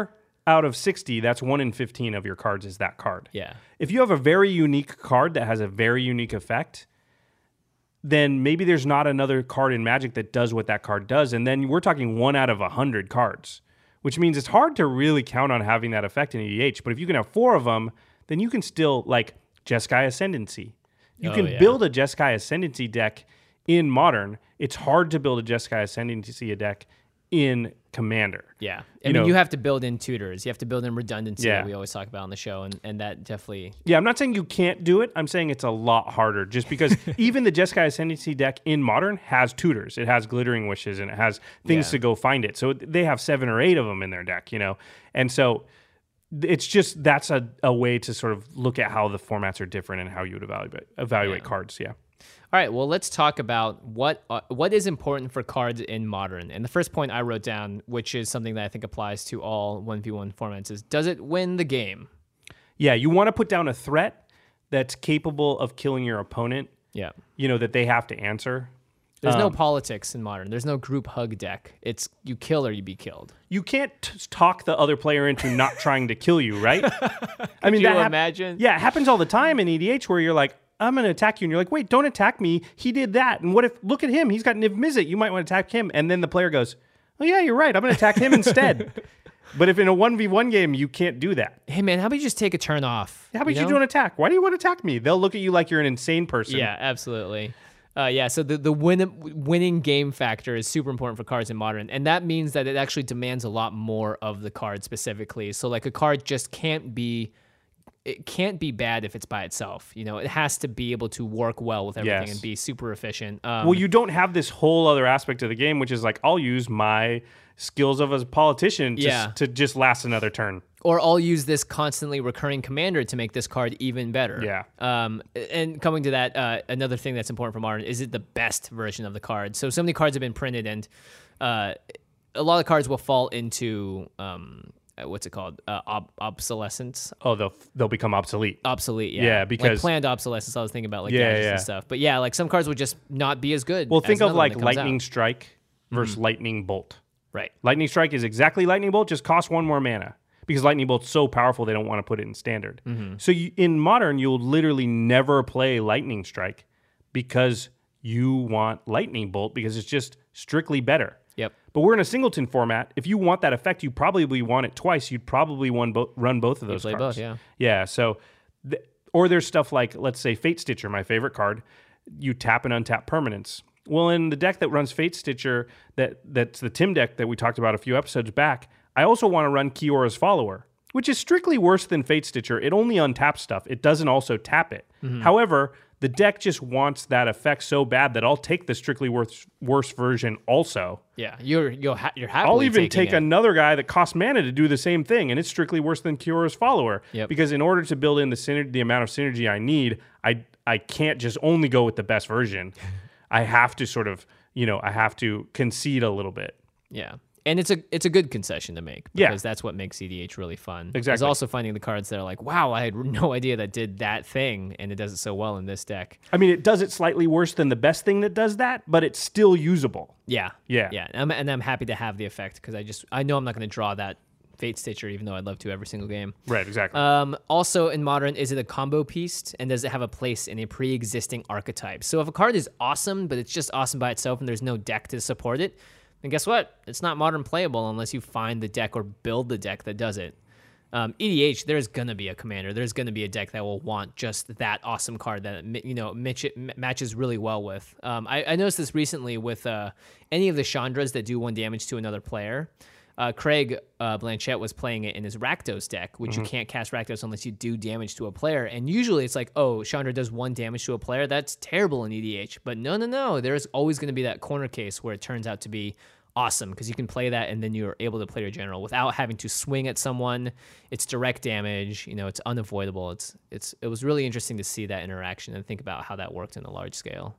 out of 60, that's 1 in 15 of your cards is that card. Yeah. If you have a very unique card that has a very unique effect, then maybe there's not another card in Magic that does what that card does. And then we're talking 1 out of 100 cards, which means it's hard to really count on having that effect in EDH. But if you can have 4 of them, then you can still, like Jeskai Ascendancy. You can build a Jeskai Ascendancy deck in Modern. It's hard to build a Jeskai Ascendancy deck in Commander. Yeah. I mean, you have to build in tutors. You have to build in redundancy that we always talk about on the show, and that definitely... Yeah, I'm not saying you can't do it. I'm saying it's a lot harder just because even the Jeskai Ascendancy deck in Modern has tutors. It has Glittering Wishes, and it has things to go find it. So they have 7 or 8 of them in their deck, you know? And so it's just, that's a way to sort of look at how the formats are different and how you would evaluate cards, yeah. All right, well, let's talk about what is important for cards in Modern. And the first point I wrote down, which is something that I think applies to all 1v1 formats, is does it win the game? Yeah, you want to put down a threat that's capable of killing your opponent. Yeah. You know, that they have to answer. There's no politics in Modern. There's no group hug deck. It's you kill or you be killed. You can't talk the other player into not trying to kill you, right? I mean, Can you imagine? Yeah, it happens all the time in EDH where you're like, I'm going to attack you. And you're like, wait, don't attack me. He did that. And what if, look at him. He's got Niv Mizzet. You might want to attack him. And then the player goes, oh, yeah, you're right. I'm going to attack him instead. But if in a 1v1 game, you can't do that. Hey, man, how about you just take a turn off? How about you do an attack? Why do you want to attack me? They'll look at you like you're an insane person. Yeah, absolutely. So the winning game factor is super important for cards in Modern, and that means that it actually demands a lot more of the card specifically. So like a card just can't be bad if it's by itself. You know, it has to be able to work well with everything and be super efficient. Well, you don't have this whole other aspect of the game, which is like, I'll use my skills of a politician to just last another turn. Or I'll use this constantly recurring commander to make this card even better. Yeah. And coming to that, another thing that's important for Modern, is it the best version of the card? So many cards have been printed, and a lot of cards will fall into, what's it called? Obsolescence. Oh, they'll become obsolete. Obsolete, yeah. Yeah, because... like planned obsolescence, I was thinking about gadgets and stuff. But yeah, like some cards would just not be as good. Well, think of like Lightning Strike versus Lightning Bolt. Right. Lightning Strike is exactly Lightning Bolt, just costs 1 more mana. Because Lightning Bolt's so powerful, they don't want to put it in Standard. So in Modern, you'll literally never play Lightning Strike because you want Lightning Bolt because it's just strictly better. Yep. But we're in a singleton format. If you want that effect, you probably want it twice. You'd probably run both of those play cards. both, yeah. Yeah, so... or there's stuff like, let's say, Fate Stitcher, my favorite card. You tap and untap permanents. Well, in the deck that runs Fate Stitcher, that's the Tim deck that we talked about a few episodes back, I also want to run Kiora's Follower, which is strictly worse than Fate Stitcher. It only untaps stuff. It doesn't also tap it. However, the deck just wants that effect so bad that I'll take the strictly worse version also. Yeah, you're happily I'll even take it. another guy that costs mana to do the same thing, and it's strictly worse than Kiora's Follower. Yep. Because in order to build in the amount of synergy I need, I can't just only go with the best version. I have to sort of, I have to concede a little bit. Yeah. And it's a good concession to make because that's what makes EDH really fun. Exactly. It's also finding the cards that are like, wow, I had no idea that did that thing, and it does it so well in this deck. I mean, it does it slightly worse than the best thing that does that, but it's still usable. Yeah. Yeah. Yeah. And I'm happy to have the effect because I know I'm not going to draw that Fate Stitcher, even though I'd love to every single game. Right, exactly. Also, in Modern, is it a combo piece, and does it have a place in a pre-existing archetype? So if a card is awesome, but it's just awesome by itself and there's no deck to support it, then guess what? It's not Modern playable unless you find the deck or build the deck that does it. EDH, there's going to be a commander. There's going to be a deck that will want just that awesome card that matches really well with. I noticed this recently with any of the Chandras that do 1 damage to another player. Craig Blanchett was playing it in his Rakdos deck, which you can't cast Rakdos unless you do damage to a player. And usually it's like, oh, Chandra does 1 damage to a player. That's terrible in EDH. But no. There's always going to be that corner case where it turns out to be awesome because you can play that and then you're able to play your general without having to swing at someone. It's direct damage. It's unavoidable. It was really interesting to see that interaction and think about how that worked in a large scale.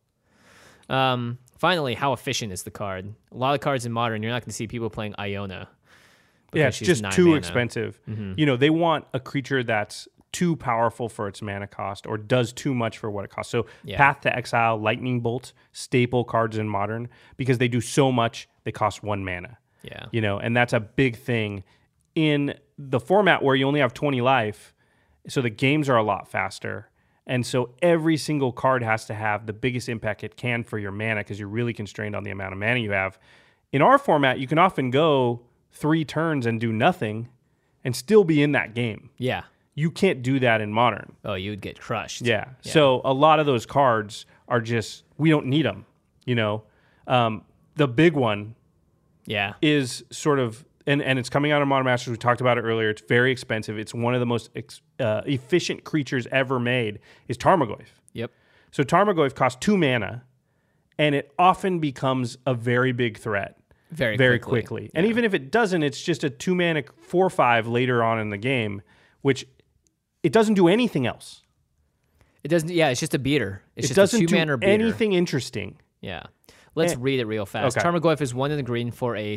Finally, how efficient is the card? A lot of cards in Modern, you're not going to see people playing Iona. Yeah, it's just too expensive. They want a creature that's too powerful for its mana cost or does too much for what it costs. So Path to Exile, Lightning Bolt, staple cards in Modern, because they do so much, they cost 1 mana. Yeah. And that's a big thing in the format where you only have 20 life, so the games are a lot faster. And so every single card has to have the biggest impact it can for your mana because you're really constrained on the amount of mana you have. In our format, you can often go 3 turns and do nothing and still be in that game. Yeah. You can't do that in Modern. Oh, you would get crushed. Yeah. So a lot of those cards are just, we don't need them, you know. The big one is sort of, and it's coming out of Modern Masters. We talked about it earlier. It's very expensive. It's one of the most efficient creatures ever made is Tarmogoyf. Yep. So Tarmogoyf costs 2 mana, and it often becomes a very big threat very quickly. And even if it doesn't, it's just a 2 mana 4/5 later on in the game, which it doesn't do anything else. It doesn't. Yeah, it's just a beater. It's it just doesn't a 2 mana do beater. anything interesting. Yeah. Let's read it real fast. Okay. Tarmogoyf is 1 in the green for a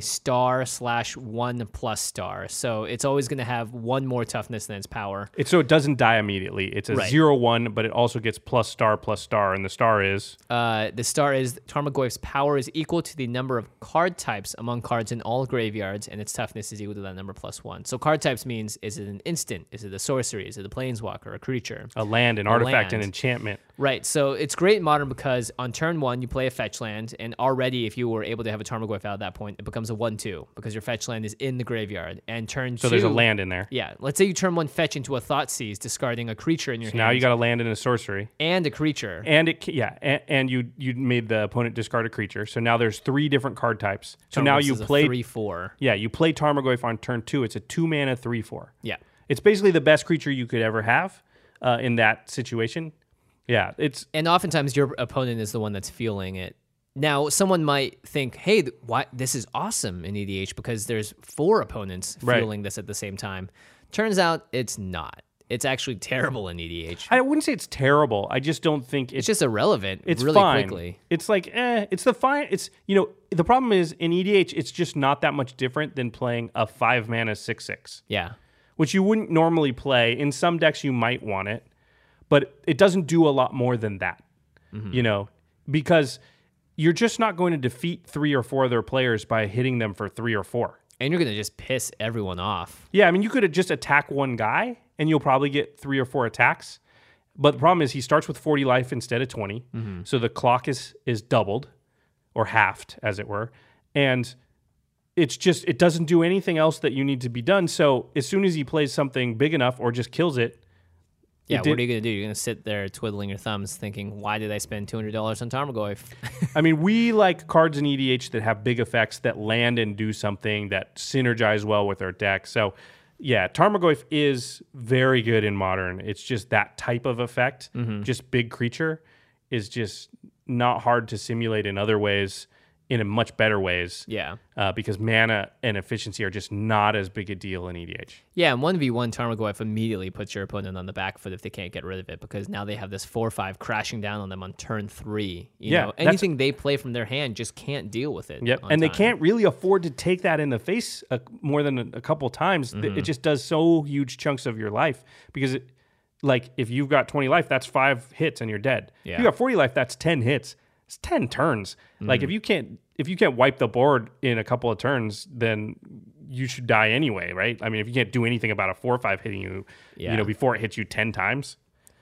star/1+ star. So it's always going to have 1 more toughness than its power. So it doesn't die immediately. It's a 0/1, but it also gets +star, and the star is? The star is Tarmogoyf's power is equal to the number of card types among cards in all graveyards, and its toughness is equal to that number +1. So card types means, is it an instant? Is it a sorcery? Is it a planeswalker, a creature? A land, an artifact, an enchantment. Right, so it's great in Modern because on turn 1, you play a fetch land, and already if you were able to have a Tarmogoyf out at that point, it becomes a 1/2 because your fetch land is in the graveyard. And turn 2... So there's a land in there. Yeah, let's say you turn 1 fetch into a Thoughtseize, discarding a creature in your hand. Now you got a land and a sorcery. And a creature. And and you made the opponent discard a creature. So now there's 3 different card types. So now you play 3/4. Yeah, you play Tarmogoyf on turn 2. It's a 2 mana 3/4. Yeah. It's basically the best creature you could ever have in that situation. Yeah, and oftentimes your opponent is the one that's feeling it. Now, someone might think, "Hey, why this is awesome in EDH because there's 4 opponents feeling this at the same time." Turns out it's not. It's actually terrible in EDH. I wouldn't say it's terrible. I just don't think it's just irrelevant. It's really fine. Quickly. It's like it's the fine. It's the problem is in EDH it's just not that much different than playing a 5 mana 6/6. Yeah, which you wouldn't normally play. In some decks you might want it. But it doesn't do a lot more than that, because you're just not going to defeat 3 or 4 other players by hitting them for 3 or 4. And you're going to just piss everyone off. Yeah, I mean, you could just attack one guy, and you'll probably get 3 or 4 attacks. But the problem is he starts with 40 life instead of 20, so the clock is doubled, or halved, as it were. And it doesn't do anything else that you need to be done. So as soon as he plays something big enough or just kills it, yeah, what are you going to do? You're going to sit there twiddling your thumbs thinking, why did I spend $200 on Tarmogoyf? I mean, we like cards in EDH that have big effects that land and do something that synergize well with our deck. So, yeah, Tarmogoyf is very good in Modern. It's just that type of effect, just big creature, is just not hard to simulate in other ways, in a much better ways. Yeah. Because mana and efficiency are just not as big a deal in EDH. Yeah, and 1v1 Tarmogoyf immediately puts your opponent on the back foot if they can't get rid of it, because now they have this 4/5 crashing down on them on turn 3. You know, anything they play from their hand just can't deal with it. Yep, and they can't really afford to take that in the face more than a couple times. It just does so huge chunks of your life because if you've got 20 life, that's 5 hits and you're dead. Yeah. If you got 40 life, that's 10 hits. It's 10 turns. Like if you can't wipe the board in a couple of turns, then you should die anyway, right? I mean, if you can't do anything about a 4/5 hitting you, before it hits you 10 times.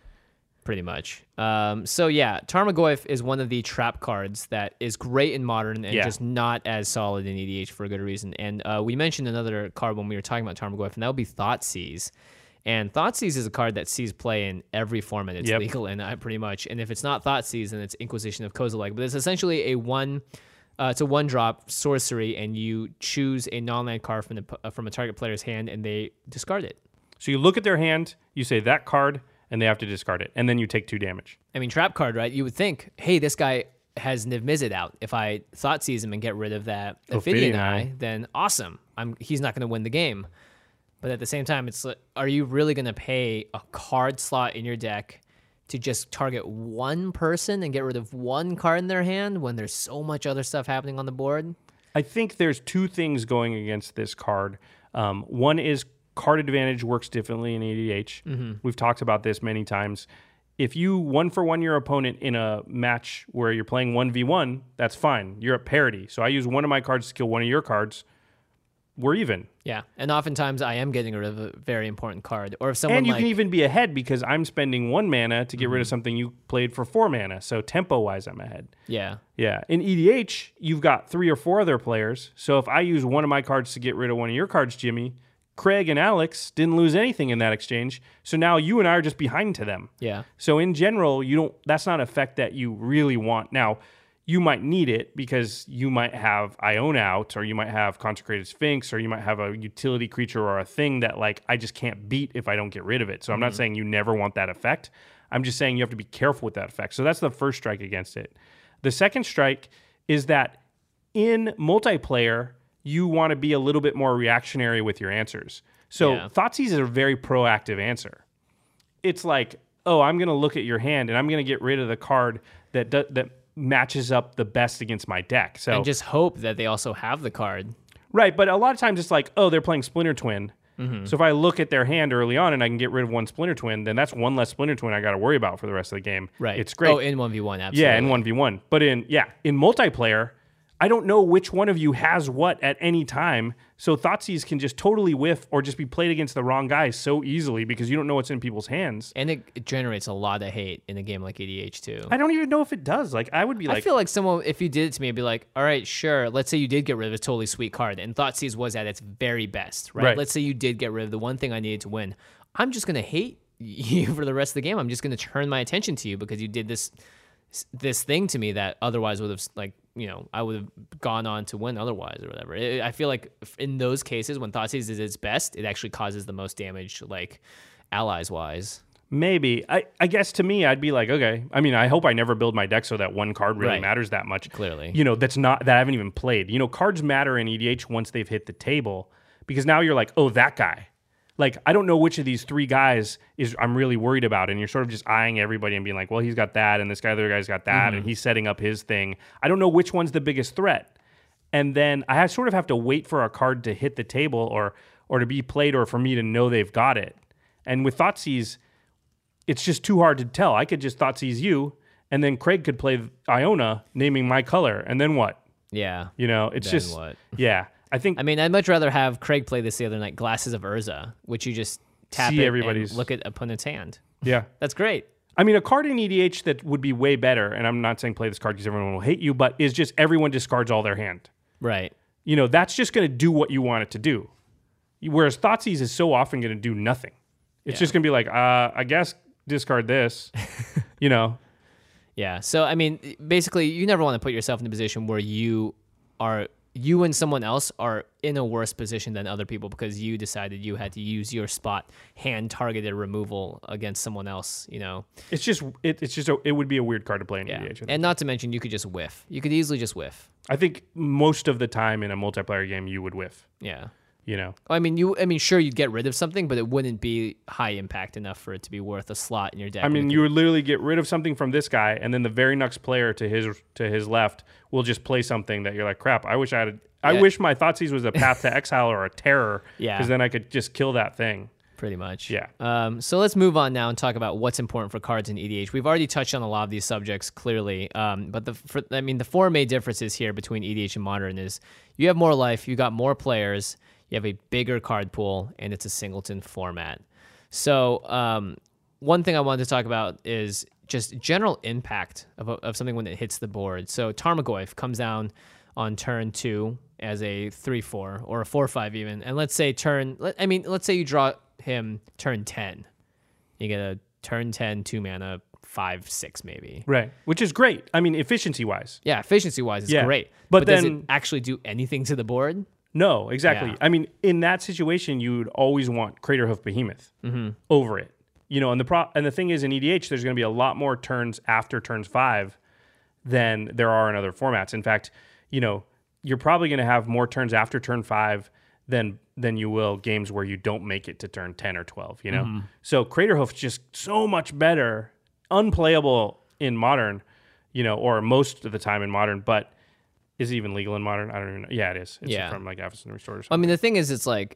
Pretty much. So yeah, Tarmogoyf is one of the trap cards that is great in Modern and just not as solid in EDH for a good reason. And we mentioned another card when we were talking about Tarmogoyf, and that would be Thoughtseize. And Thoughtseize is a card that sees play in every format it's legal in, pretty much. And if it's not Thoughtseize, then it's Inquisition of Kozilek. But it's essentially it's a 1-drop sorcery, and you choose a non-land card from a target player's hand, and they discard it. So you look at their hand, you say that card, and they have to discard it, and then you take 2 damage. I mean, trap card, right? You would think, hey, this guy has Niv Mizzet out. If I Thoughtseize him and get rid of that Ophidian Eye, then awesome. He's not going to win the game. But at the same time, it's like, are you really going to pay a card slot in your deck to just target one person and get rid of one card in their hand when there's so much other stuff happening on the board? I think there's 2 things going against this card. One is card advantage works differently in ADH. We've talked about this many times. If you 1-for-1 your opponent in a match where you're playing 1v1, that's fine. You're at parity. So I use one of my cards to kill one of your cards. we're even. Yeah, and oftentimes I am getting rid of a very important card, or if someone And you like, can even be ahead because I'm spending 1 mana to get rid of something you played for 4 mana. So tempo-wise, I'm ahead. yeah, Yeah. In EDH, you've got 3 or 4 other players. So if I use one of my cards to get rid of one of your cards, Jimmy, Craig and Alex didn't lose anything in that exchange. So now you and I are just behind to them. yeah, So in general, that's not an effect that you really want. Now, you might need it because you might have Iona out, or you might have Consecrated Sphinx, or you might have a utility creature or a thing that like I just can't beat if I don't get rid of it. So I'm not saying you never want that effect. I'm just saying you have to be careful with that effect. So that's the first strike against it. The second strike is that in multiplayer, you want to be a little bit more reactionary with your answers. So Yeah. Thoughtseize is a very proactive answer. It's like, oh, I'm going to look at your hand and I'm going to get rid of the card that matches up the best against my deck. So and just hope that they also have the card. right, but a lot of times it's like, oh, they're playing Splinter Twin. So if I look at their hand early on and I can get rid of one Splinter Twin, then that's one less Splinter Twin I got to worry about for the rest of the game. Right. It's great. Oh, in 1v1, absolutely. Yeah, in 1v1. But in multiplayer, I don't know which one of you has what at any time. So Thoughtseize can just totally whiff or just be played against the wrong guy so easily because you don't know what's in people's hands. And it generates a lot of hate in a game like EDH too. I don't even know if it does. Like, I would be like, I feel like someone, if you did it to me, I'd be like, all right, sure. Let's say you did get rid of a totally sweet card, and Thoughtseize was at its very best, right? Right. Let's say you did get rid of the one thing I needed to win. I'm just going to hate you for the rest of the game. I'm just going to turn my attention to you because you did this thing to me that otherwise would have, like, you know, I would have gone on to win otherwise or whatever. I feel like in those cases, when Thoughtseize is its best, it actually causes the most damage, like, allies-wise. maybe. I guess to me, I'd be like, okay. I mean, I hope I never build my deck so that one card really Right. matters that much. Clearly. You know, that I haven't even played. You know, cards matter in EDH once they've hit the table because now you're like, oh, that guy. Like, I don't know which of these 3 guys I'm really worried about. And you're sort of just eyeing everybody and being like, well, he's got that, and this other guy's got that, and he's setting up his thing. I don't know which one's the biggest threat. And then I sort of have to wait for a card to hit the table or to be played or for me to know they've got it. And with Thoughtseize, it's just too hard to tell. I could just Thoughtseize you, and then Craig could play Iona, naming my color, and then what? Yeah. You know, it's Then just what? Yeah. I think I mean, I'd much rather have Craig play this the other night, Glasses of Urza, which you just tap See it everybody's- and look at opponent's hand. yeah. That's great. I mean, a card in EDH that would be way better, and I'm not saying play this card because everyone will hate you, but is just everyone discards all their hand. Right. You know, that's just going to do what you want it to do. Whereas Thoughtseize is so often going to do nothing. It's just going to be like, I guess discard this, you know. Yeah. So, I mean, basically, you never want to put yourself in a position where you and someone else are in a worse position than other people because you decided you had to use your spot hand targeted removal against someone else, you know. It's just it would be a weird card to play in Yeah. EDH. I think. And not to mention, you could just whiff. You could easily just whiff. I think most of the time in a multiplayer game you would whiff, Yeah. you know. I mean, sure, you'd get rid of something, but it wouldn't be high impact enough for it to be worth a slot in your deck. I mean, you would literally get rid of something from this guy, and then the very next player to his left will just play something that you're like, crap. I wish I wish my Thoughtseize was a Path to Exile or a Terror, Yeah. because then I could just kill that thing. Pretty much. Yeah. So let's move on now and talk about what's important for cards in EDH. We've already touched on a lot of these subjects clearly, but the 4 main differences here between EDH and Modern is you have more life, you got more players, you have a bigger card pool, and it's a singleton format. So one thing I wanted to talk about is just general impact of something when it hits the board. So Tarmogoyf comes down on turn 2 as a 3/4 or a 4/5 even, and let's say you draw him turn 10. You get a turn 10 2 mana 5/6 maybe. Right. Which is great. I mean, efficiency wise. Yeah, efficiency wise, it's Yeah. great. But does then- it actually do anything to the board? No, exactly. Yeah. I mean, in that situation, you would always want Craterhoof Behemoth over it. You know, and the thing is, in EDH, there's going to be a lot more turns after turns 5 than there are in other formats. In fact, you know, you're probably going to have more turns after turn 5 than you will games where you don't make it to turn 10 or 12, you know? So Craterhoof's just so much better, unplayable in Modern, you know, or most of the time in Modern, but is it even legal in Modern? I don't even know. Yeah, it is. It's Yeah. from like Avacyn Restored or I something. mean, the thing is, it's like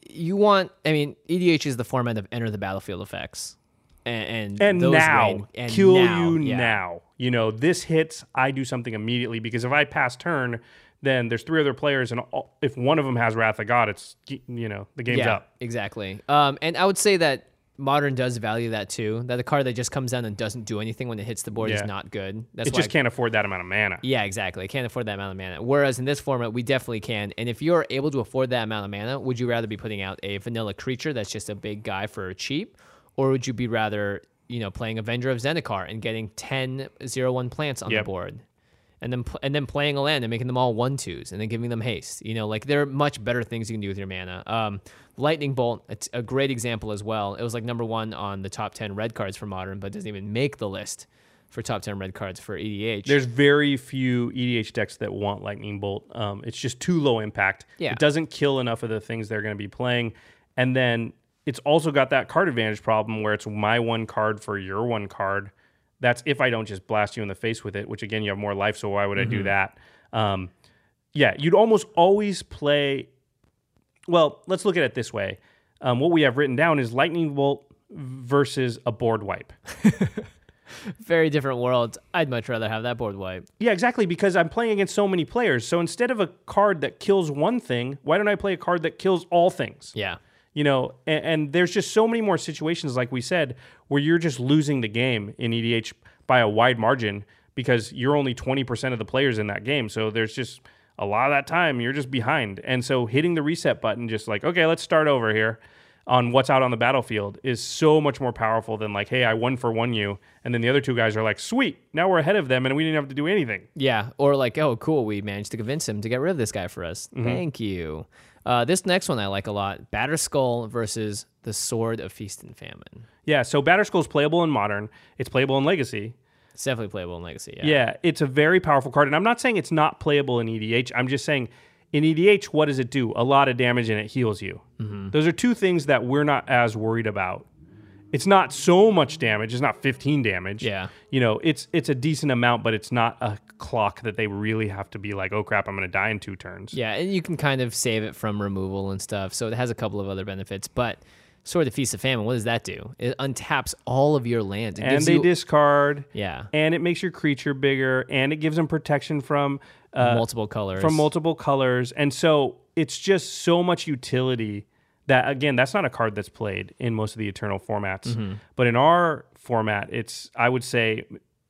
EDH is the format of enter the battlefield effects. And those now, reign- and kill now, you yeah. now. You know, this hits, I do something immediately because if I pass turn, then there's 3 other players, and if one of them has Wrath of God, it's, the game's up. Exactly. And I would say that Modern does value that too, that a card that just comes down and doesn't do anything when it hits the board is not good. That's it just can't afford that amount of mana. Yeah, exactly. It can't afford that amount of mana. Whereas in this format, we definitely can. And if you're able to afford that amount of mana, would you rather be putting out a vanilla creature that's just a big guy for cheap? Or would you be rather, playing Avenger of Zendikar and getting 10 0/1 plants on the board? And then playing a land and making them all 1/2s and then giving them haste. There are much better things you can do with your mana. Lightning Bolt, it's a great example as well. It was like number 1 on the top 10 red cards for Modern, but doesn't even make the list for top 10 red cards for EDH. There's very few EDH decks that want Lightning Bolt. It's just too low impact. Yeah. It doesn't kill enough of the things they're going to be playing. And then it's also got that card advantage problem where it's my 1 card for your 1 card. That's if I don't just blast you in the face with it, which again, you have more life, so why would I do that? You'd almost always play... Well, let's look at it this way. What we have written down is Lightning Bolt versus a board wipe. Very different worlds. I'd much rather have that board wipe. Yeah, exactly, because I'm playing against so many players. So instead of a card that kills one thing, why don't I play a card that kills all things? Yeah. And there's just so many more situations, like we said, where you're just losing the game in EDH by a wide margin because you're only 20% of the players in that game. So there's just a lot of that time you're just behind. And so hitting the reset button, just like, okay, let's start over here on what's out on the battlefield is so much more powerful than like, hey, I 1-for-1 you. And then the other 2 guys are like, sweet, now we're ahead of them and we didn't have to do anything. Yeah. Or like, oh, cool, we managed to convince him to get rid of this guy for us. Thank you. This next one I like a lot. Batterskull versus the Sword of Feast and Famine. Yeah, so Batterskull's playable in Modern. It's playable in Legacy. It's definitely playable in Legacy, yeah. Yeah, it's a very powerful card. And I'm not saying it's not playable in EDH. I'm just saying in EDH, what does it do? A lot of damage and it heals you. Those are 2 things that we're not as worried about. It's not so much damage. It's not 15 damage. Yeah. It's a decent amount, but it's not a clock that they really have to be like, oh crap, I'm going to die in 2 turns. Yeah, and you can kind of save it from removal and stuff. So it has a couple of other benefits. But Sword of Feast of Famine, what does that do? It untaps all of your land. And they discard. Yeah. And it makes your creature bigger. And it gives them protection from... multiple colors. And so it's just so much utility that, again, that's not a card that's played in most of the Eternal formats. But in our format, it's, I would say...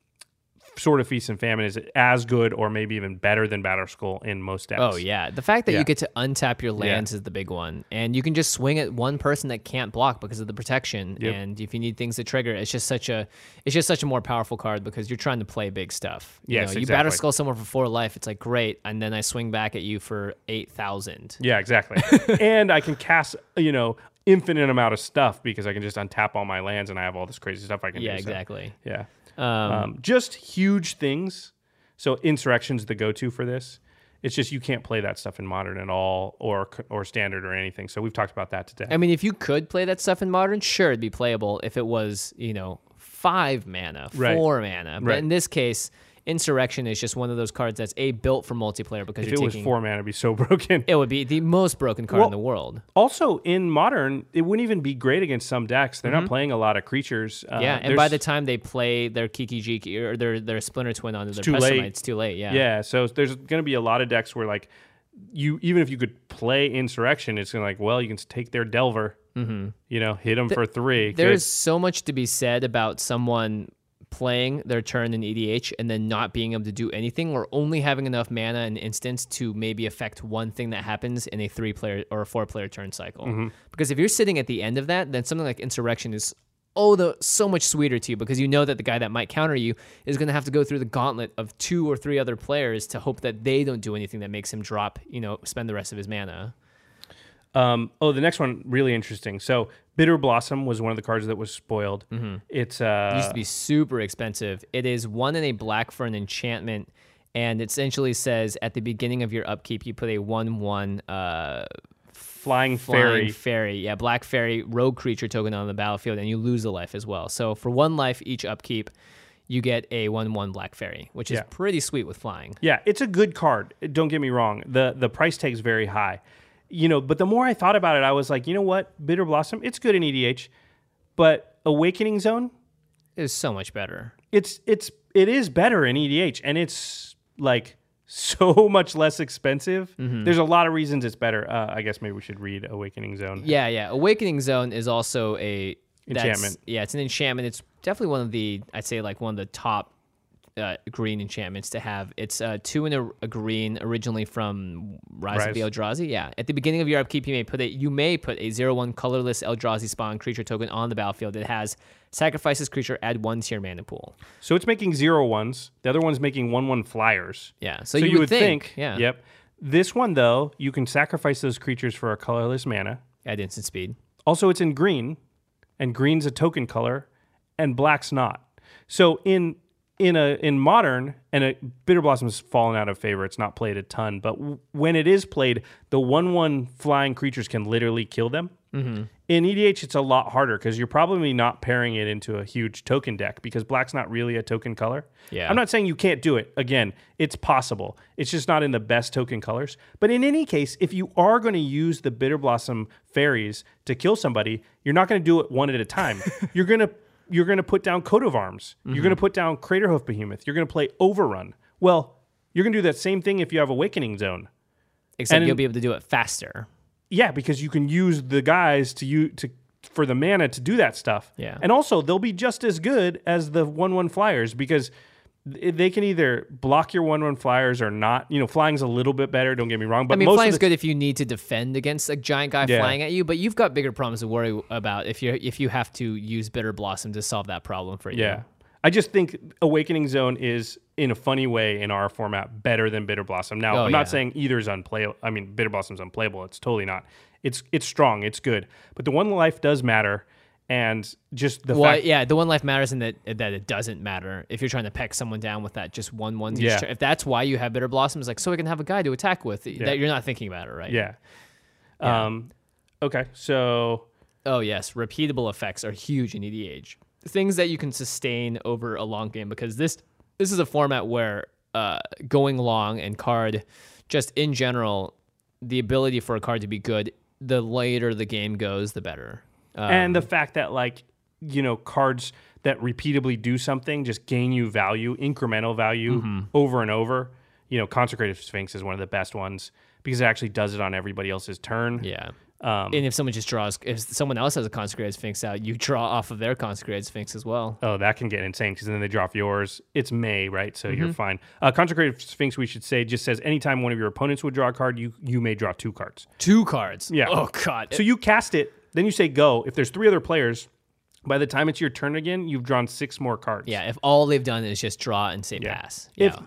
Sword of Feast and Famine is as good or maybe even better than Batterskull in most decks. Oh, yeah. The fact that you get to untap your lands is the big one. And you can just swing at one person that can't block because of the protection. Yep. And if you need things to trigger, it's just such a more powerful card because you're trying to play big stuff. Yes, you exactly. Batterskull someone for 4 life, it's like, great. And then I swing back at you for 8,000. Yeah, exactly. And I can cast, infinite amount of stuff because I can just untap all my lands and I have all this crazy stuff I can do. Yeah, exactly. So, yeah. Just huge things. So Insurrection's the go-to for this. It's just you can't play that stuff in Modern at all or Standard or anything. So we've talked about that today. I mean, if you could play that stuff in Modern, sure, it'd be playable if it was, 5 mana, 4 mana. But in this case, Insurrection is just one of those cards that's built for multiplayer because if it was 4 mana, it'd be so broken. It would be the most broken card in the world. Also, in Modern, it wouldn't even be great against some decks. They're not playing a lot of creatures. And by the time they play their Kiki-Jiki or their Splinter Twin onto their Pessamite, it's too late. Yeah. Yeah. So there's going to be a lot of decks where like even if you could play Insurrection, it's going to like, well, you can take their Delver, hit them for 3. There's so much to be said about someone playing their turn in EDH and then not being able to do anything or only having enough mana and instance to maybe affect one thing that happens in a 3-player or a 4-player turn cycle. Because if you're sitting at the end of that, then something like Insurrection is so much sweeter to you because you know that the guy that might counter you is going to have to go through the gauntlet of 2 or 3 other players to hope that they don't do anything that makes him drop, spend the rest of his mana. The next one, really interesting. So Bitter Blossom was one of the cards that was spoiled. It's It used to be super expensive. It is 1 in a black for an enchantment, and it essentially says at the beginning of your upkeep, you put a 1/1 Flying Fairy. Yeah, black fairy rogue creature token on the battlefield, and you lose a life as well. So for 1 life each upkeep, you get a 1/1 black fairy, which is pretty sweet with flying. Yeah, it's a good card. Don't get me wrong. The price tag's very high. But the more I thought about it, I was like, you know what? Bitter Blossom, it's good in EDH, but Awakening Zone is so much better. It is better in EDH, and it's like so much less expensive. There's a lot of reasons it's better. I guess maybe we should read Awakening Zone. Yeah. Awakening Zone is also Enchantment. Yeah, it's an enchantment. It's definitely one of the, I'd say, like one of the top green enchantments to have. It's 2 and a green, originally from Rise of the Eldrazi. Yeah, at the beginning of your upkeep, you may put a 0/1 colorless Eldrazi spawn creature token on the battlefield. It has sacrifice this creature, add 1 to your mana pool. So it's making 0/1s. The other one's making 1/1 flyers. Yeah, so you would think. Yeah. Yep. This one though, you can sacrifice those creatures for a colorless mana. Add instant speed. Also, it's in green, and green's a token color, and black's not. So in Modern, and Bitter Blossom's fallen out of favor. It's not played a ton, but when it is played, the 1/1 flying creatures can literally kill them. Mm-hmm. In EDH, it's a lot harder because you're probably not pairing it into a huge token deck because black's not really a token color. Yeah. I'm not saying you can't do it. Again, it's possible. It's just not in the best token colors. But in any case, if you are going to use the Bitter Blossom fairies to kill somebody, you're not going to do it one at a time. You're going to put down Coat of Arms. Mm-hmm. You're going to put down Craterhoof Behemoth. You're going to play Overrun. Well, you're going to do that same thing if you have Awakening Zone. Except you'll be able to do it faster. Yeah, because you can use the guys for the mana to do that stuff. Yeah. And also, they'll be just as good as the 1/1 flyers because they can either block your 1/1 flyers or not. You know, flying's a little bit better, don't get me wrong. But flying's good if you need to defend against a giant guy flying at you, but you've got bigger problems to worry about if you have to use Bitter Blossom to solve that problem for you. Yeah. I just think Awakening Zone is, in a funny way, in our format, better than Bitter Blossom. Now, I'm not saying either's unplayable. I mean, Bitter Blossom's unplayable. It's totally not. It's strong. It's good. But the 1 life does matter. And just the fact... yeah, the 1 life matters in that it doesn't matter if you're trying to peck someone down with that just 1/1. Yeah. If that's why you have Bitter Blossoms, like, so I can have a guy to attack with, that you're not thinking about it, right? Yeah. Yeah. Okay, so... Oh, yes. Repeatable effects are huge in EDH. Things that you can sustain over a long game, because this is a format where going long and card, just in general, the ability for a card to be good, the later the game goes, the better. And the fact that, like, you know, cards that repeatedly do something just gain you value, incremental value over and over. You know, Consecrated Sphinx is one of the best ones because it actually does it on everybody else's turn. Yeah. And if someone else has a Consecrated Sphinx out, you draw off of their Consecrated Sphinx as well. Oh, that can get insane because then they draw off yours. It's May, right? So you're fine. Consecrated Sphinx, we should say, just says anytime one of your opponents would draw a card, you may draw 2 cards. 2 cards? Yeah. Oh, God. So you cast it, then you say go. If there's 3 other players, by the time it's your turn again, you've drawn 6 more cards. Yeah, if all they've done is just draw and say pass. Yeah. If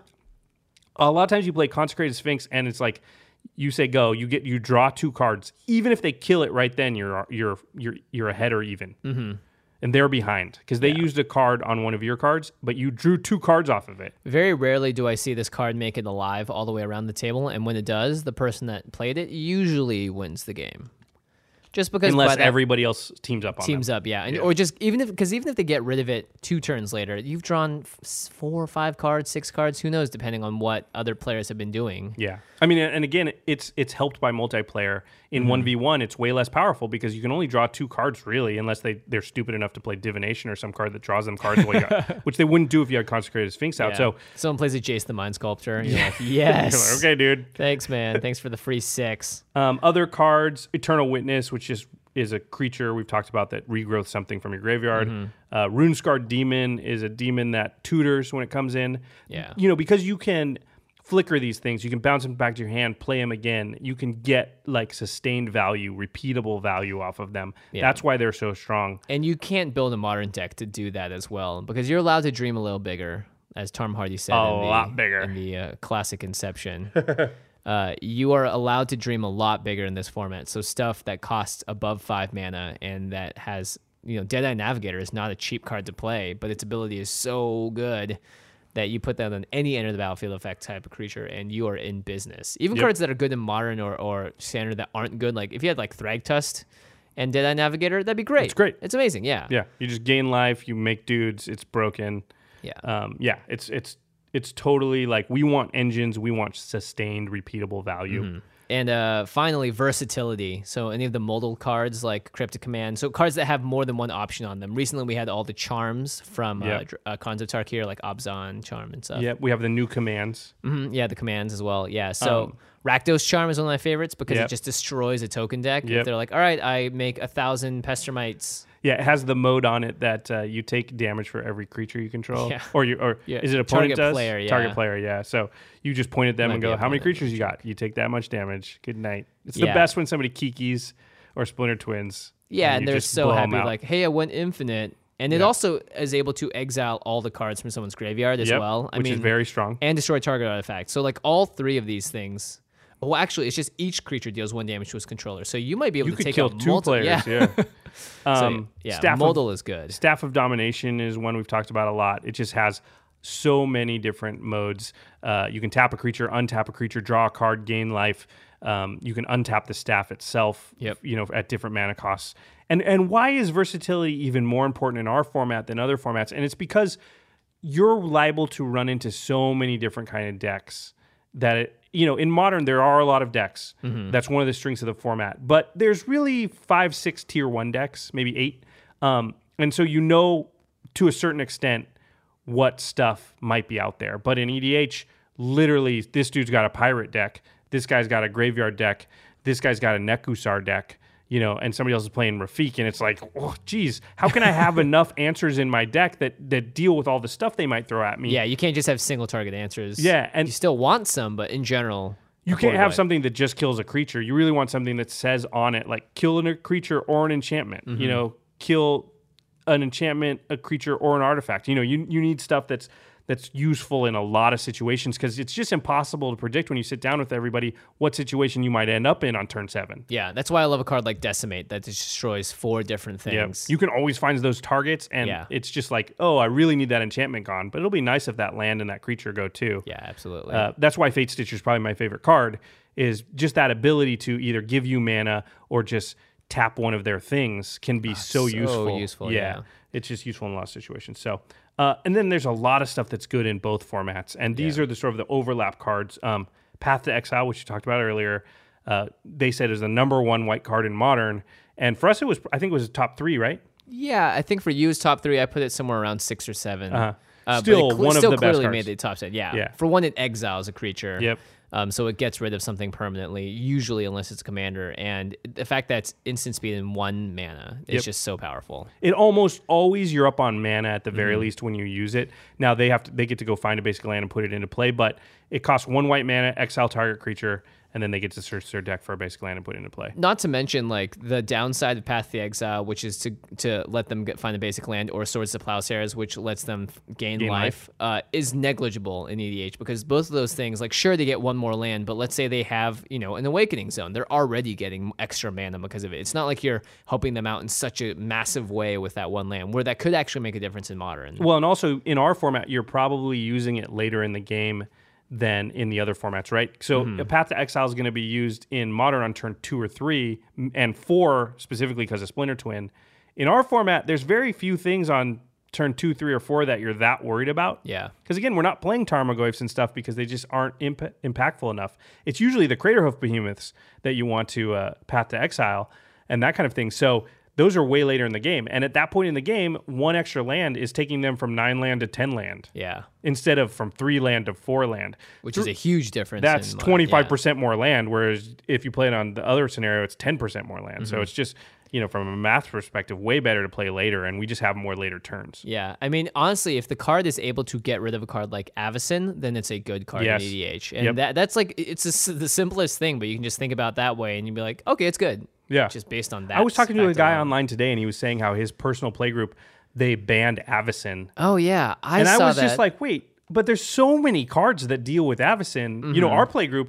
a lot of times you play Consecrated Sphinx and it's like, you say go, you draw 2 cards. Even if they kill it right then, you're ahead or even, and they're behind because they used a card on one of your cards, but you drew 2 cards off of it. Very rarely do I see this card make it alive all the way around the table, and when it does, the person that played it usually wins the game. Just because unless everybody else teams up on them. Yeah. And, or just even if they get rid of it 2 turns later, you've drawn 4 or 5 cards, 6 cards, who knows, depending on what other players have been doing. Yeah. I mean, and again, it's helped by multiplayer. In 1v1, it's way less powerful because you can only draw 2 cards, really, unless they're stupid enough to play Divination or some card that draws them cards, which they wouldn't do if you had Consecrated Sphinx out. Yeah. So someone plays a Jace the Mind Sculptor, and you're like, yes. You're like, okay, dude. Thanks, man. Thanks for the free 6. Other cards, Eternal Witness, which is a creature we've talked about that regrowth something from your graveyard. Runescarred Demon is a demon that tutors when it comes in. Yeah. You know, because you can flicker these things, you can bounce them back to your hand, play them again. You can get like sustained value, repeatable value off of them. Yeah. That's why they're so strong. And you can't build a Modern deck to do that as well because you're allowed to dream a little bigger, as Tom Hardy said. Lot bigger. In the classic Inception. You are allowed to dream a lot bigger in this format. So stuff that costs above 5 mana and that has, Deadeye Navigator is not a cheap card to play, but its ability is so good that you put that on any enter the battlefield effect type of creature and you are in business. Even cards that are good in Modern or Standard that aren't good, like if you had like Thragtusk and Deadeye Navigator, that'd be great. It's great. It's amazing, yeah. Yeah, you just gain life, you make dudes, it's broken. Yeah. It's totally like we want engines, we want sustained, repeatable value. And finally, versatility. So any of the modal cards like Cryptic Command, so cards that have more than one option on them. Recently, we had all the charms from Khans of Tarkir, like Abzan charm and stuff. Yeah, we have the new commands. Yeah, the commands as well. Yeah, so Rakdos charm is one of my favorites because it just destroys a token deck. If they're like, all right, I make 1,000 Pestermites. Yeah, it has the mode on it that you take damage for every creature you control. Yeah. Or is it opponent Target player, yeah. Target player, yeah. So you just point at them Might and be go, how many opponent, creatures you got? You take that much damage. Good night. It's the Yeah. best when somebody Kikis or Splinter Twins. Yeah, and you they're just so blow 'em happy, out. like, hey, I went infinite. And it also is able to exile all the cards from someone's graveyard as well. Which is very strong. And destroy target artifact. So, like, all three of these things. Well, actually, it's just each creature deals 1 damage to its controller. So you might be able You to could take kill out 2 players, yeah. So, modal is good. Staff of Domination is one we've talked about a lot. It just has so many different modes. You can tap a creature, untap a creature, draw a card, gain life. You can untap the staff itself, at different mana costs. And why is versatility even more important in our format than other formats? And it's because you're liable to run into so many different kind of decks that in Modern there are a lot of decks. That's one of the strengths of the format. But there's really 5, 6 tier 1 decks, maybe 8. And so to a certain extent what stuff might be out there. But in EDH, literally, this dude's got a pirate deck. This guy's got a graveyard deck. This guy's got a Nekusar deck. And somebody else is playing Rafik, and it's like, oh, geez, how can I have enough answers in my deck that deal with all the stuff they might throw at me? Yeah, you can't just have single target answers. Yeah, and you still want some, but in general, you can't have something that just kills a creature. You really want something that says on it, like, kill a creature or an enchantment. Kill an enchantment, a creature, or an artifact. You need stuff that's useful in a lot of situations because it's just impossible to predict when you sit down with everybody what situation you might end up in on turn 7. Yeah, that's why I love a card like Decimate that just destroys 4 different things. You can always find those targets, and it's just like, oh, I really need that enchantment gone, but it'll be nice if that land and that creature go too. Yeah, absolutely. That's why Fate Stitcher is probably my favorite card, is just that ability to either give you mana or just tap one of their things can be so useful. Yeah. It's just useful in a lot of situations. So, and then there's a lot of stuff that's good in both formats, and these are the sort of the overlap cards. Path to Exile, which you talked about earlier, they said is the number 1 white card in Modern, and for us I think it was top 3, right? Yeah, I think for you it's top 3. I put it somewhere around 6 or 7. Still one of the best clearly cards. made the top 10. Yeah. Yeah. For one, it exiles a creature. Yep. So it gets rid of something permanently, usually unless it's a commander. And the fact that it's instant speed in 1 mana is just so powerful. It almost always you're up on mana at the very least when you use it. Now they get to go find a basic land and put it into play, but it costs 1 white mana, exile target creature, and then they get to search their deck for a basic land and put it into play. Not to mention, like, the downside of Path to the Exile, which is to let them find a basic land, or Swords to Plowshares, which lets them gain life, is negligible in EDH, because both of those things, like, sure, they get 1 more land, but let's say they have, an Awakening Zone. They're already getting extra mana because of it. It's not like you're helping them out in such a massive way with that 1 land, where that could actually make a difference in Modern. Well, and also, in our format, you're probably using it later in the game than in the other formats, right? So a Path to Exile is going to be used in Modern on turn 2 or 3, and 4 specifically because of Splinter Twin. In our format, there's very few things on turn 2, 3, or 4 that you're that worried about. Yeah. Because again, we're not playing Tarmogoyfs and stuff because they just aren't impactful enough. It's usually the Craterhoof Behemoths that you want to Path to Exile and that kind of thing. So those are way later in the game. And at that point in the game, 1 extra land is taking them from 9 land to 10 land. Yeah. Instead of from 3 land to 4 land. Which is a huge difference. That's 25% more land, whereas if you play it on the other scenario, it's 10% more land. So it's just, from a math perspective, way better to play later, and we just have more later turns. Yeah. I mean, honestly, if the card is able to get rid of a card like Avacyn, then it's a good card in EDH. And that's like, it's the simplest thing, but you can just think about it that way, and you'd be like, okay, it's good. Yeah. Just based on that. I was talking to a guy online today, and he was saying how his personal playgroup, they banned Avacyn. Oh, yeah. I was just like, wait, but there's so many cards that deal with Avacyn. Our playgroup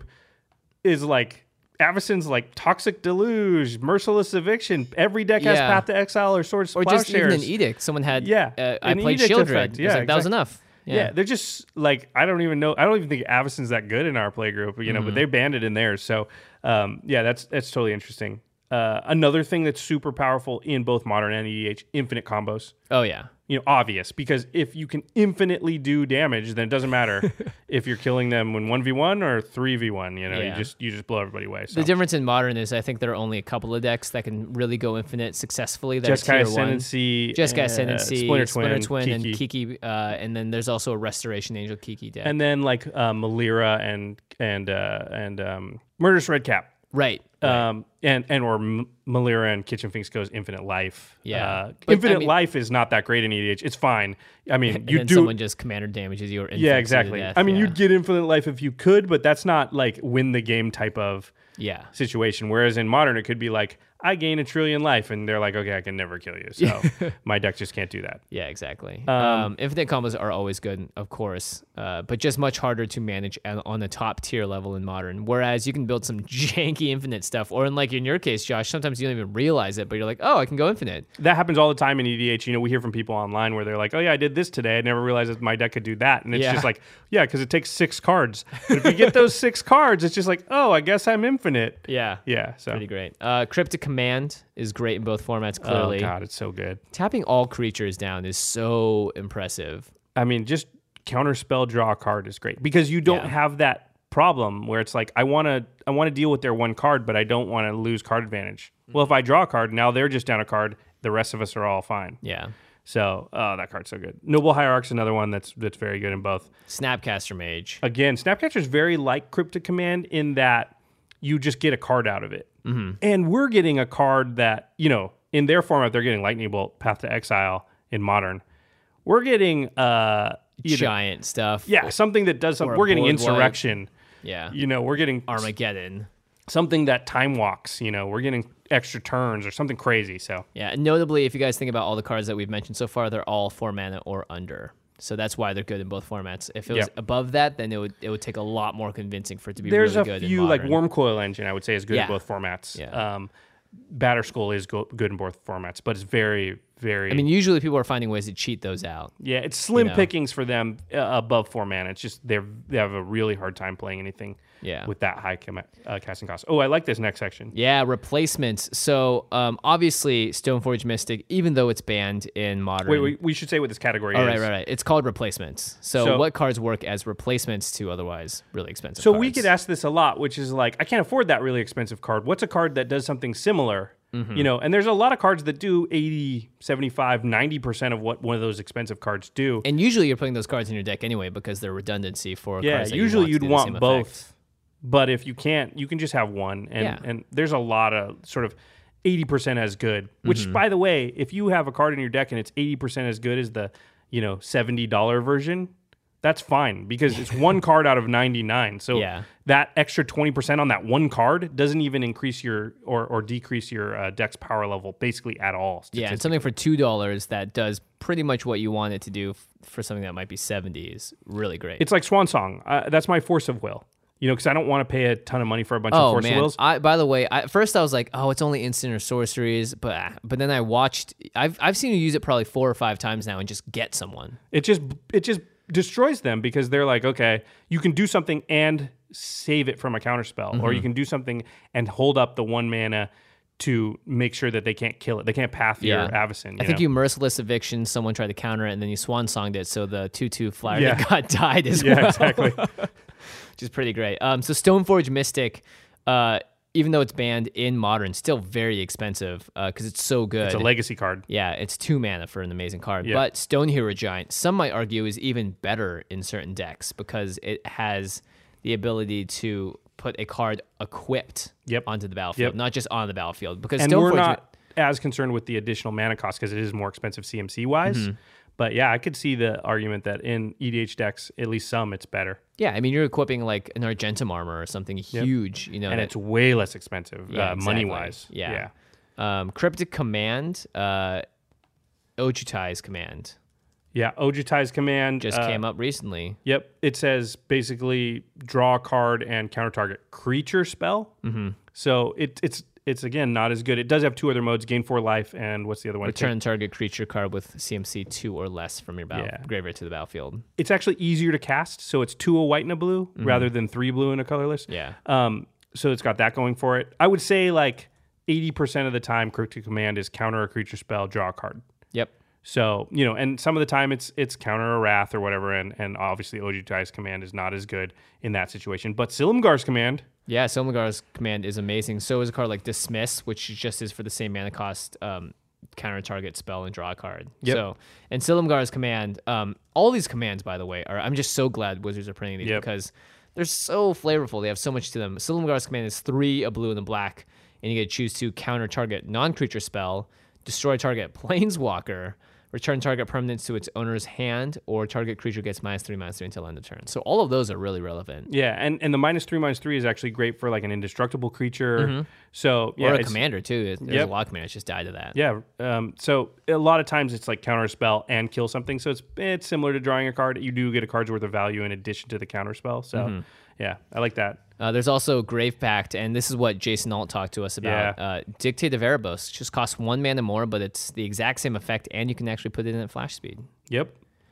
is like, Avacyn's like Toxic Deluge, Merciless Eviction. Every deck has Path to Exile or Swords to Plowshares. Or just even an Edict. Someone had, I played Edict Shieldred. effect. Yeah, that was enough. Yeah, they're just like, I don't even think Avacyn's that good in our playgroup, but they banned it in theirs. So, that's totally interesting. Another thing that's super powerful in both Modern and EDH, infinite combos. Oh yeah. Obvious, because if you can infinitely do damage, then it doesn't matter if you're killing them in 1v1 or 3v1. Yeah. You just blow everybody away. So. The difference in Modern is I think there are only a couple of decks that can really go infinite successfully. That Jeskai are tier 1. Ascendancy, Ascendancy, Splinter Twin, and Kiki. Kiki, and then there's also a Restoration Angel Kiki deck. And then like Malira and Murderous Redcap. Right. And Malira and Kitchen Finks goes infinite life. Yeah. Infinite life is not that great in EDH. It's fine. I mean, and you then do. someone just commander damages you or infects Yeah, exactly. you to death. I mean, yeah. you'd get infinite life if you could, but that's not like win the game type of situation. Whereas in Modern, it could be like, I gain 1 trillion life, and they're like, okay, I can never kill you. So my deck just can't do that. Yeah, exactly. Infinite combos are always good, of course, but just much harder to manage on the top tier level in Modern. Whereas you can build some janky infinite stuff, or in your case, Josh, sometimes you don't even realize it, but you're like, oh, I can go infinite. That happens all the time in EDH. We hear from people online where they're like, oh yeah, I did this today. I never realized that my deck could do that. And it's just like, yeah, because it takes 6 cards. But if you get those 6 cards, it's just like, oh, I guess I'm infinite. Yeah. Yeah. So pretty great. Cryptic Command is great in both formats, clearly. Oh god, it's so good. Tapping all creatures down is so impressive. I mean, just counterspell draw a card is great because you don't have that problem where it's like I want to deal with their 1 card, but I don't want to lose card advantage. Well, if I draw a card, now they're just down a card. The rest of us are all fine. Yeah. So, that card's so good. Noble Hierarch's another one that's very good in both. Snapcaster Mage. Again, Snapcaster's very like Cryptic Command in that you just get a card out of it. Mm-hmm. And we're getting a card that, in their format, they're getting Lightning Bolt, Path to Exile in Modern. We're getting giant stuff. Yeah, something that does something. We're getting Insurrection. Yeah. We're getting Armageddon. Something that time walks, we're getting extra turns or something crazy. So yeah, and notably, if you guys think about all the cards that we've mentioned so far, they're all 4 mana or under. So that's why they're good in both formats. If it was above that, then it would take a lot more convincing for it to be really good. There's a few, like Wormcoil Engine, I would say, is good in both formats. Yeah. Batterskull is good in both formats, but it's very, very... I mean, usually people are finding ways to cheat those out. Yeah, it's slim pickings for them above 4 mana. It's just they have a really hard time playing anything with that high casting cost. Oh, I like this next section. Yeah, replacements. So obviously, Stoneforge Mystic, even though it's banned in Modern... Wait, we should say what this category is. Right. It's called replacements. So what cards work as replacements to otherwise really expensive cards? So we get asked this a lot, which is like, I can't afford that really expensive card. What's a card that does something similar? Mm-hmm. And there's a lot of cards that do 80, 75, 90% of what one of those expensive cards do. And usually you're putting those cards in your deck anyway because they're redundancy for cards that usually you'd want both. Effect. But if you can't, you can just have one. And there's a lot of sort of 80% as good, which, by the way, if you have a card in your deck and it's 80% as good as the, $70 version, that's fine because it's 1 card out of 99. So that extra 20% on that 1 card doesn't even increase your or decrease your deck's power level basically at all. Yeah, and something for $2 that does pretty much what you want it to do for something that might be 70 is really great. It's like Swan Song. That's my Force of Will. Because I don't want to pay a ton of money for a bunch of Force of Wills. By the way, at first I was like, oh, it's only instant or sorceries, but then I watched. I've seen you use it probably 4 or 5 times now and just get someone. It just destroys them because they're like, okay, you can do something and save it from a counterspell, or you can do something and hold up the 1 mana to make sure that they can't kill it. They can't path your Avacyn. I think you Merciless Eviction, someone tried to counter it, and then you Swan Songed it, so the 2/2 flyer that got died as well. Yeah, exactly. Which is pretty great. So Stoneforge Mystic, even though it's banned in Modern, still very expensive because it's so good. It's a legacy card. Yeah, it's 2 mana for an amazing card. But Stone Hero Giant, some might argue, is even better in certain decks because it has the ability to put a card equipped onto the battlefield, not just on the battlefield. Because we're not as concerned with the additional mana cost because it is more expensive CMC-wise. Mm-hmm. But yeah, I could see the argument that in EDH decks, at least some, it's better. Yeah, I mean, you're equipping like an Argentum armor or something huge, and it's way less expensive money-wise. Yeah. Cryptic Command, Ojutai's Command. Yeah, Ojutai's Command just came up recently. Yep, it says basically draw a card and counter target creature spell. Mm-hmm. So it's again not as good. It does have 2 other modes: gain 4 life, and what's the other one? Return target creature card with CMC 2 or less from your graveyard to the battlefield. It's actually easier to cast, so it's 2 a white and a blue rather than 3 blue and a colorless. Yeah. So it's got that going for it. I would say like 80% of the time, Cryptic Command is counter a creature spell, draw a card. Yep. So, and some of the time it's counter a Wrath or whatever, and obviously Ojutai's Command is not as good in that situation. But Silumgar's Command... Yeah, Silumgar's Command is amazing. So is a card like Dismiss, which just is for the same mana cost, counter target spell and draw a card. Yep. So, and Silumgar's Command, all these commands, by the way, I'm just so glad Wizards are printing these because they're so flavorful. They have so much to them. Silumgar's Command is 3, a blue and a black, and you get to choose to counter target non-creature spell, destroy target planeswalker, return target permanents to its owner's hand, or target creature gets -3/-3 until end of turn. So all of those are really relevant. Yeah, and the -3/-3 is actually great for like an indestructible creature. So Or a commander too. There's a lot of commanders just die to that. Yeah. So a lot of times it's like counter a spell and kill something. So it's similar to drawing a card. You do get a card's worth of value in addition to the counter spell. So yeah, I like that. There's also Grave Pact, and this is what Jason Alt talked to us about. Dictate of Erebos just costs 1 mana more, but it's the exact same effect, and you can actually put it in at flash speed. Yep.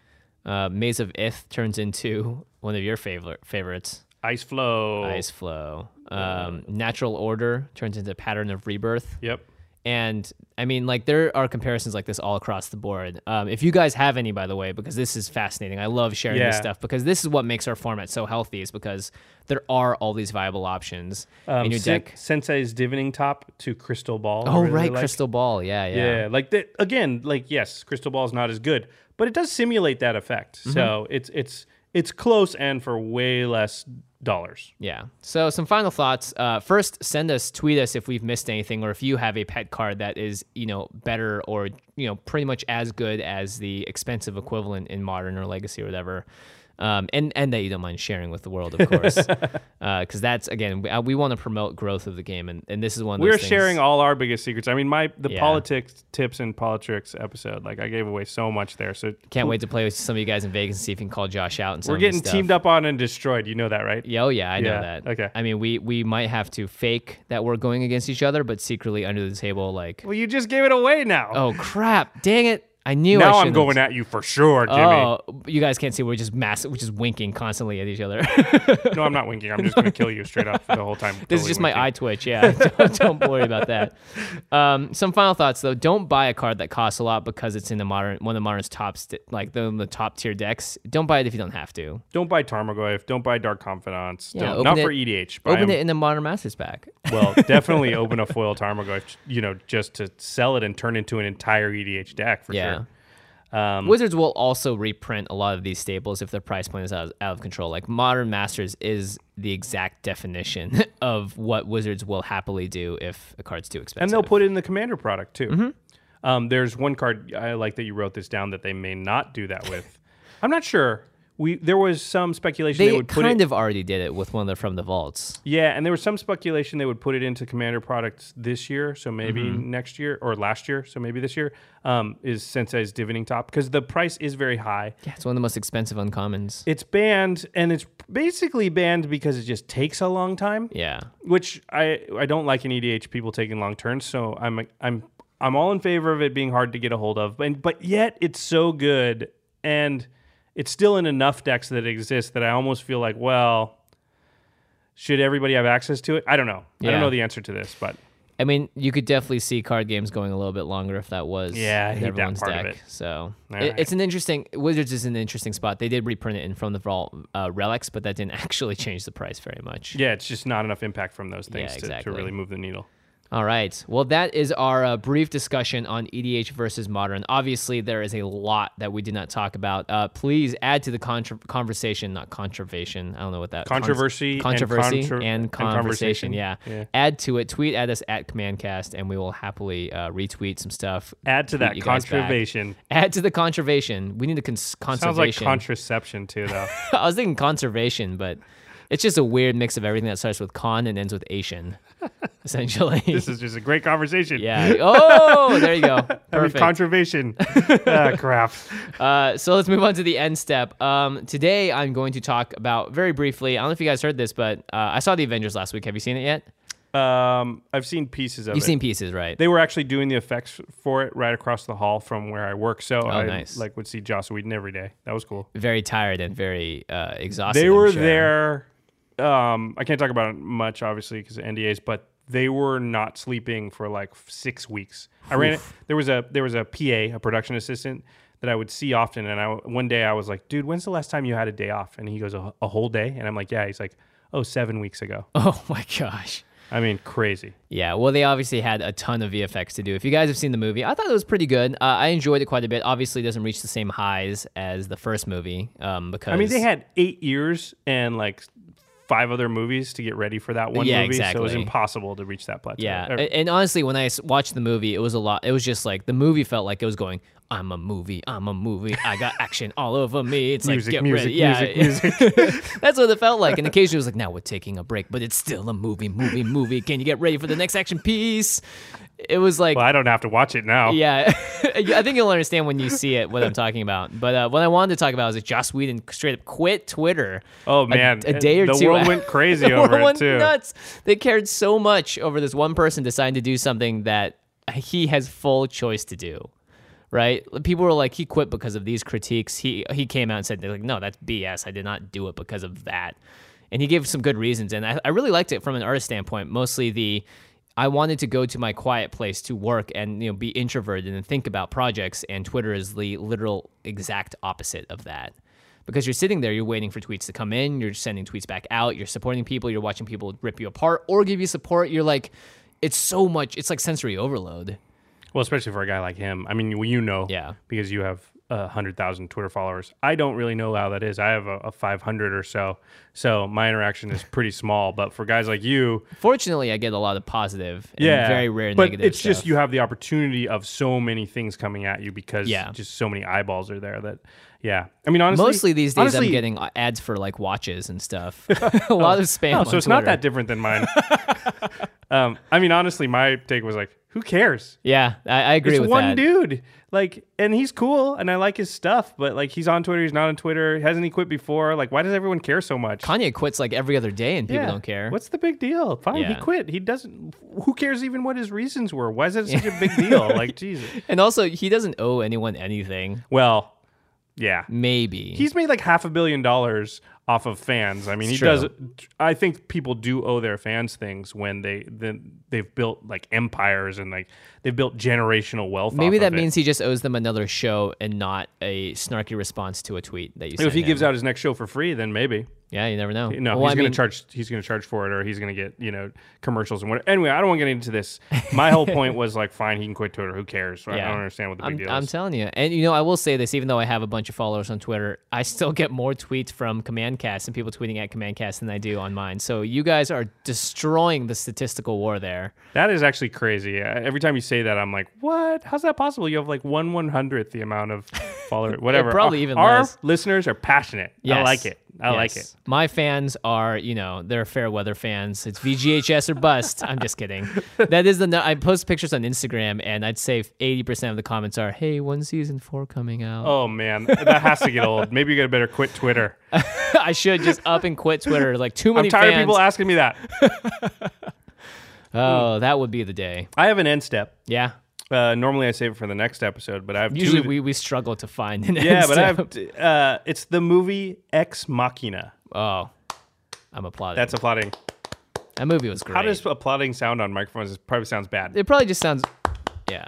Maze of Ith turns into one of your favorites. Ice Flow. Ice Flow. Natural Order turns into Pattern of Rebirth. Yep. And I mean, like, there are comparisons like this all across the board. If you guys have any, by the way, because this is fascinating. I love sharing this stuff because this is what makes our format so healthy, is because there are all these viable options in your deck. Sensei's Divining Top to Crystal Ball. Oh, right. Crystal Ball. Yeah. Yeah. Like, again, like, yes, Crystal Ball is not as good, but it does simulate that effect. So it's close and for way less dollars. Yeah. So some final thoughts. First, tweet us if we've missed anything, or if you have a pet card that is, better or, pretty much as good as the expensive equivalent in Modern or Legacy or whatever. And that you don't mind sharing with the world, of course, because that's, again, we want to promote growth of the game, and this is one of those We're things. sharing all our biggest secrets. I mean, the politics tips and politics episode, like, I gave away so much there. So can't wait to play with some of you guys in Vegas and see if we can call Josh out. And we're getting teamed up on and destroyed. You know that, right? Yeah, I know that. Okay. I mean, we might have to fake that we're going against each other, but secretly under the table, like. Well, you just gave it away now. Oh crap! Dang it! I knew. Now I'm going at you for sure, Jimmy. Oh, you guys can't see. We're just winking constantly at each other. No, I'm not winking. I'm just going to kill you straight up the whole time. This is just my eye twitch. Yeah, don't worry about that. Some final thoughts though. Don't buy a card that costs a lot because it's in one of the Modern's the top tier decks. Don't buy it if you don't have to. Don't buy Tarmogoyf. Don't buy Dark Confidants. Yeah, not for EDH. Open it in the Modern Masters pack. Well, definitely open a foil Tarmogoyf. Just to sell it and turn into an entire EDH deck for sure. Wizards will also reprint a lot of these staples if their price point is out of control. Like Modern Masters is the exact definition of what Wizards will happily do if a card's too expensive. And they'll put it in the Commander product too. There's one card I like that you wrote this down that they may not do that with. I'm not sure. There was some speculation they would put it... They kind of already did it with one of the From the Vaults. Yeah, and there was some speculation they would put it into Commander products this year, so maybe next year, or last year, so maybe this year, is Sensei's Divining Top, because the price is very high. Yeah, it's one of the most expensive uncommons. It's banned, and it's basically banned because it just takes a long time. Yeah. Which I don't like in EDH people taking long turns, so I'm all in favor of it being hard to get a hold of, but yet it's so good, and... it's still in enough decks that exist that I almost feel like, well, should everybody have access to it? I don't know. Yeah. I don't know the answer to this, but... I mean, you could definitely see card games going a little bit longer if that was everyone's deck. So it's an interesting... Wizards is an interesting spot. They did reprint it in From the Vault Relics, but that didn't actually change the price very much. Yeah, it's just not enough impact from those things to really move the needle. All right. Well, that is our brief discussion on EDH versus Modern. Obviously, there is a lot that we did not talk about. Please add to the conversation, not conservation. I don't know what that controversy and conversation. Yeah. Add to it. Tweet at us at CommandCast, and we will happily retweet some stuff. Add to that conservation. Add to the conservation. We need a conservation. Sounds like contraception too, though. I was thinking conservation, but it's just a weird mix of everything that starts with con and ends with Asian. Essentially. This is just a great conversation. Yeah. Oh, there you go. Perfect. I mean, conservation. Crap. So let's move on to the end step. Today, I'm going to talk about, very briefly, I don't know if you guys heard this, but I saw The Avengers last week. Have you seen it yet? I've seen pieces of it. You've seen pieces, right? They were actually doing the effects for it right across the hall from where I work, so nice. would see Joss Whedon every day. That was cool. Very tired and very exhausted. They were there. I can't talk about it much, obviously, because of NDAs, but they were not sleeping for like 6 weeks. I ran it. There was a PA, a production assistant that I would see often. And one day I was like, dude, when's the last time you had a day off? And he goes, a whole day. And I'm like, yeah. He's like, 7 weeks ago. Oh my gosh. I mean, crazy. Yeah, well, they obviously had a ton of VFX to do. If you guys have seen the movie, I thought it was pretty good. I enjoyed it quite a bit. Obviously, it doesn't reach the same highs as the first movie because... I mean, they had 8 years and like 5 other movies to get ready for that one movie. Exactly. So it was impossible to reach that plateau. Yeah, and honestly, when I watched the movie, it was a lot. It was just like, the movie felt like it was going, I'm a movie. I got action all over me. It's music, like, get music, ready. Yeah, music. that's what it felt like. And occasionally it was like, now we're taking a break, but it's still a movie. Can you get ready for the next action piece? It was like... Well, I don't have to watch it now. Yeah, I think you'll understand when you see it, what I'm talking about. But what I wanted to talk about is that Joss Whedon straight up quit Twitter. Oh, man. A day or two. The world went crazy the over world it, went too. Nuts. They cared so much over this one person deciding to do something that he has full choice to do. Right? People were like, he quit because of these critiques. He came out and said, like, no, that's BS. I did not do it because of that. And he gave some good reasons. And I really liked it from an artist standpoint. Mostly I wanted to go to my quiet place to work and be introverted and think about projects. And Twitter is the literal exact opposite of that. Because you're sitting there, you're waiting for tweets to come in. You're sending tweets back out. You're supporting people. You're watching people rip you apart or give you support. You're like, it's so much. It's like sensory overload. Well, especially for a guy like him. I mean, Yeah. because you have 100,000 Twitter followers. I don't really know how that is. I have a 500 or so. So my interaction is pretty small. But for guys like you... Fortunately, I get a lot of positive and very rare but negative it's stuff. just you have the opportunity of so many things coming at you because Yeah. just so many eyeballs are there that... Yeah. I mean, honestly... Mostly these days, I'm getting ads for like watches and stuff. A lot of spam on so it's not Twitter. that different than mine. I mean, honestly, my take was like, who cares? Yeah, I agree It's with one that. dude. Like, and he's cool, and I like his stuff, but like, he's on Twitter, he's not on Twitter. Hasn't he quit before? Like, why does everyone care so much? Kanye quits like every other day and people don't care. What's the big deal? Fine, he Yeah. quit. He doesn't. Who cares even what his reasons were? Why is it such a big deal? Like, Jesus. And also, he doesn't owe anyone anything. Well, yeah. Maybe. He's made like $500 million off of fans. I mean, It's he does. true. I think people do owe their fans things when they've built like empires and like they've built generational wealth. Maybe off that of it. means he just owes them another show and not a snarky response to a tweet that you sent If he him. gives out his next show for free, then maybe. Yeah, you never know. No, Well, he's I going mean, to charge. He's going to charge for it, or he's going to get commercials and whatever. Anyway, I don't want to get into this. My whole point was like, fine, he can quit Twitter. Who cares? I Yeah. don't understand what the big deal I'm is. telling you. And, I will say this, even though I have a bunch of followers on Twitter, I still get more tweets from CommandCast and people tweeting at CommandCast than I do on mine. So you guys are destroying the statistical war there. That is actually crazy. Every time you say that, I'm like, what? How's that possible? You have like 1/100th the amount of followers. Whatever. probably even our less. listeners are passionate. Yes. I like it. I like Yes. it. My fans are, they're fair weather fans. It's VGHS or bust. I'm just kidding. That is I post pictures on Instagram, and I'd say 80% of the comments are, "Hey, when season 4 coming out?" Oh man, that has to get old. Maybe you gotta better quit Twitter. I should just up and quit Twitter. Like too many I'm tired fans. of people asking me that. Oh, that would be the day. I have an end step. Yeah. Normally I save it for the next episode, but I have Usually two. we struggle to find an Yeah, end but I step. have. It's the movie Ex Machina. Oh, I'm applauding. That's applauding. That movie was great. How does applauding sound on microphones? It probably sounds bad. It probably just sounds. Yeah.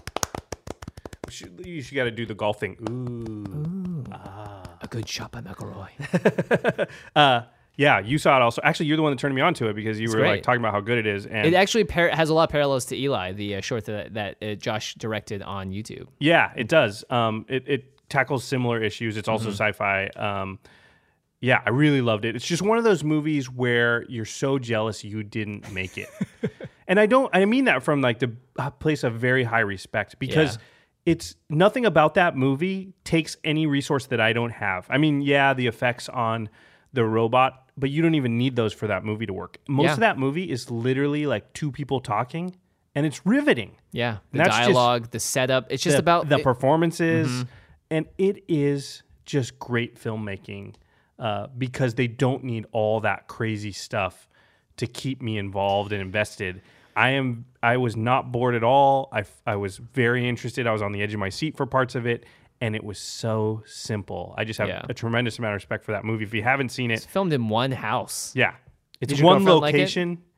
You should got to do the golf thing. Ooh. A good shot by McElroy. Yeah, you saw it also. Actually, you're the one that turned me on to it because you were like great. talking about how good it is. And It actually has a lot of parallels to Eli, the short that Josh directed on YouTube. yeah, it does. It tackles similar issues. It's also Mm-hmm. sci-fi. Yeah, I really loved it. It's just one of those movies where you're so jealous you didn't make it. And I mean that from like the place of very high respect because it's nothing about that movie takes any resource that I don't have. I mean, yeah, the effects on the robot, but you don't even need those for that movie to work. Most of that movie is literally like two people talking, and it's riveting. Yeah, the That's just dialogue, the setup. It's just about the performances, and it is just great filmmaking because they don't need all that crazy stuff to keep me involved and invested. I was not bored at all. I was very interested. I was on the edge of my seat for parts of it, and it was so simple. I just have a tremendous amount of respect for that movie. If you haven't seen it, It's filmed in one house. yeah, it's Did your one girlfriend like it? location.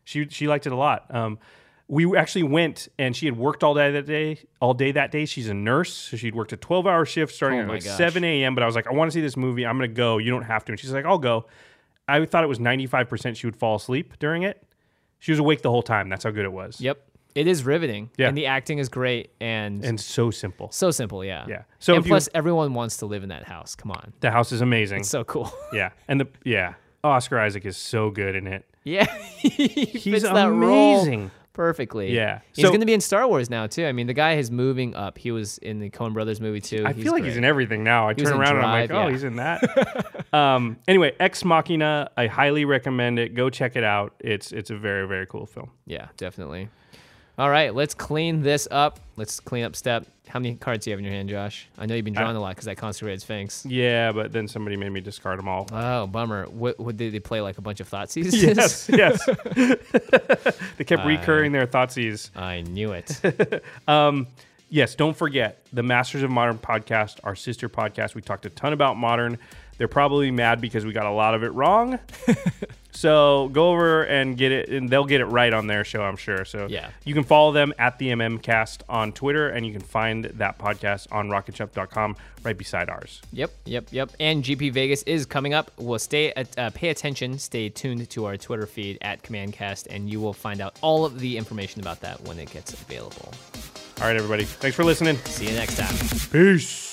She liked it a lot. We actually went, and she had worked all day that day. She's a nurse, so she'd worked a 12-hour shift starting at like 7 a.m. But I was like, I want to see this movie. I'm going to go. You don't have to. And she's like, I'll go. I thought it was 95% she would fall asleep during it. She was awake the whole time. That's how good it was. Yep. It is riveting. Yeah. And the acting is great. And so simple. So simple, yeah. Yeah. So and plus, everyone wants to live in that house. Come on. The house is amazing. It's so cool. Yeah. And Oscar Isaac is so good in it. Yeah. He's amazing. Perfectly. Yeah. He's going to be in Star Wars now, too. I mean, the guy is moving up. He was in the Coen Brothers movie, too. I feel like he's in everything now. I turn around and I'm like, oh, he's in that. Anyway, Ex Machina, I highly recommend it. Go check it out. It's a very, very cool film. Yeah, definitely. All right, let's clean this up. Let's clean up step. How many cards do you have in your hand, Josh? I know you've been drawing a lot because that Concentrated Sphinx. Yeah, but then somebody made me discard them all. Oh, bummer. What did they play, like a bunch of Thoughtseize? Yes. They kept recurring their Thoughtseize. I knew it. Yes, don't forget, the Masters of Modern podcast, our sister podcast. We talked a ton about Modern. They're probably mad because we got a lot of it wrong. So go over and get it, and they'll get it right on their show, I'm sure. So yeah. You can follow them at the MMcast on Twitter, and you can find that podcast on rocketshop.com right beside ours. Yep. And GP Vegas is coming up. We'll pay attention, stay tuned to our Twitter feed at CommandCast, and you will find out all of the information about that when it gets available. All right, everybody. Thanks for listening. See you next time. Peace.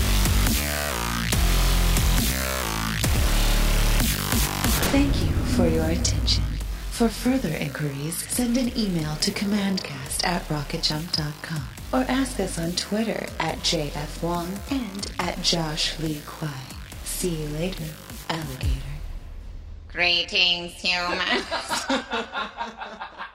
Thank you for your attention. For further inquiries, send an email to commandcast@rocketjump.com or ask us on Twitter at JFWong and at Josh Lee Kwai. See you later, alligator. Greetings, humans.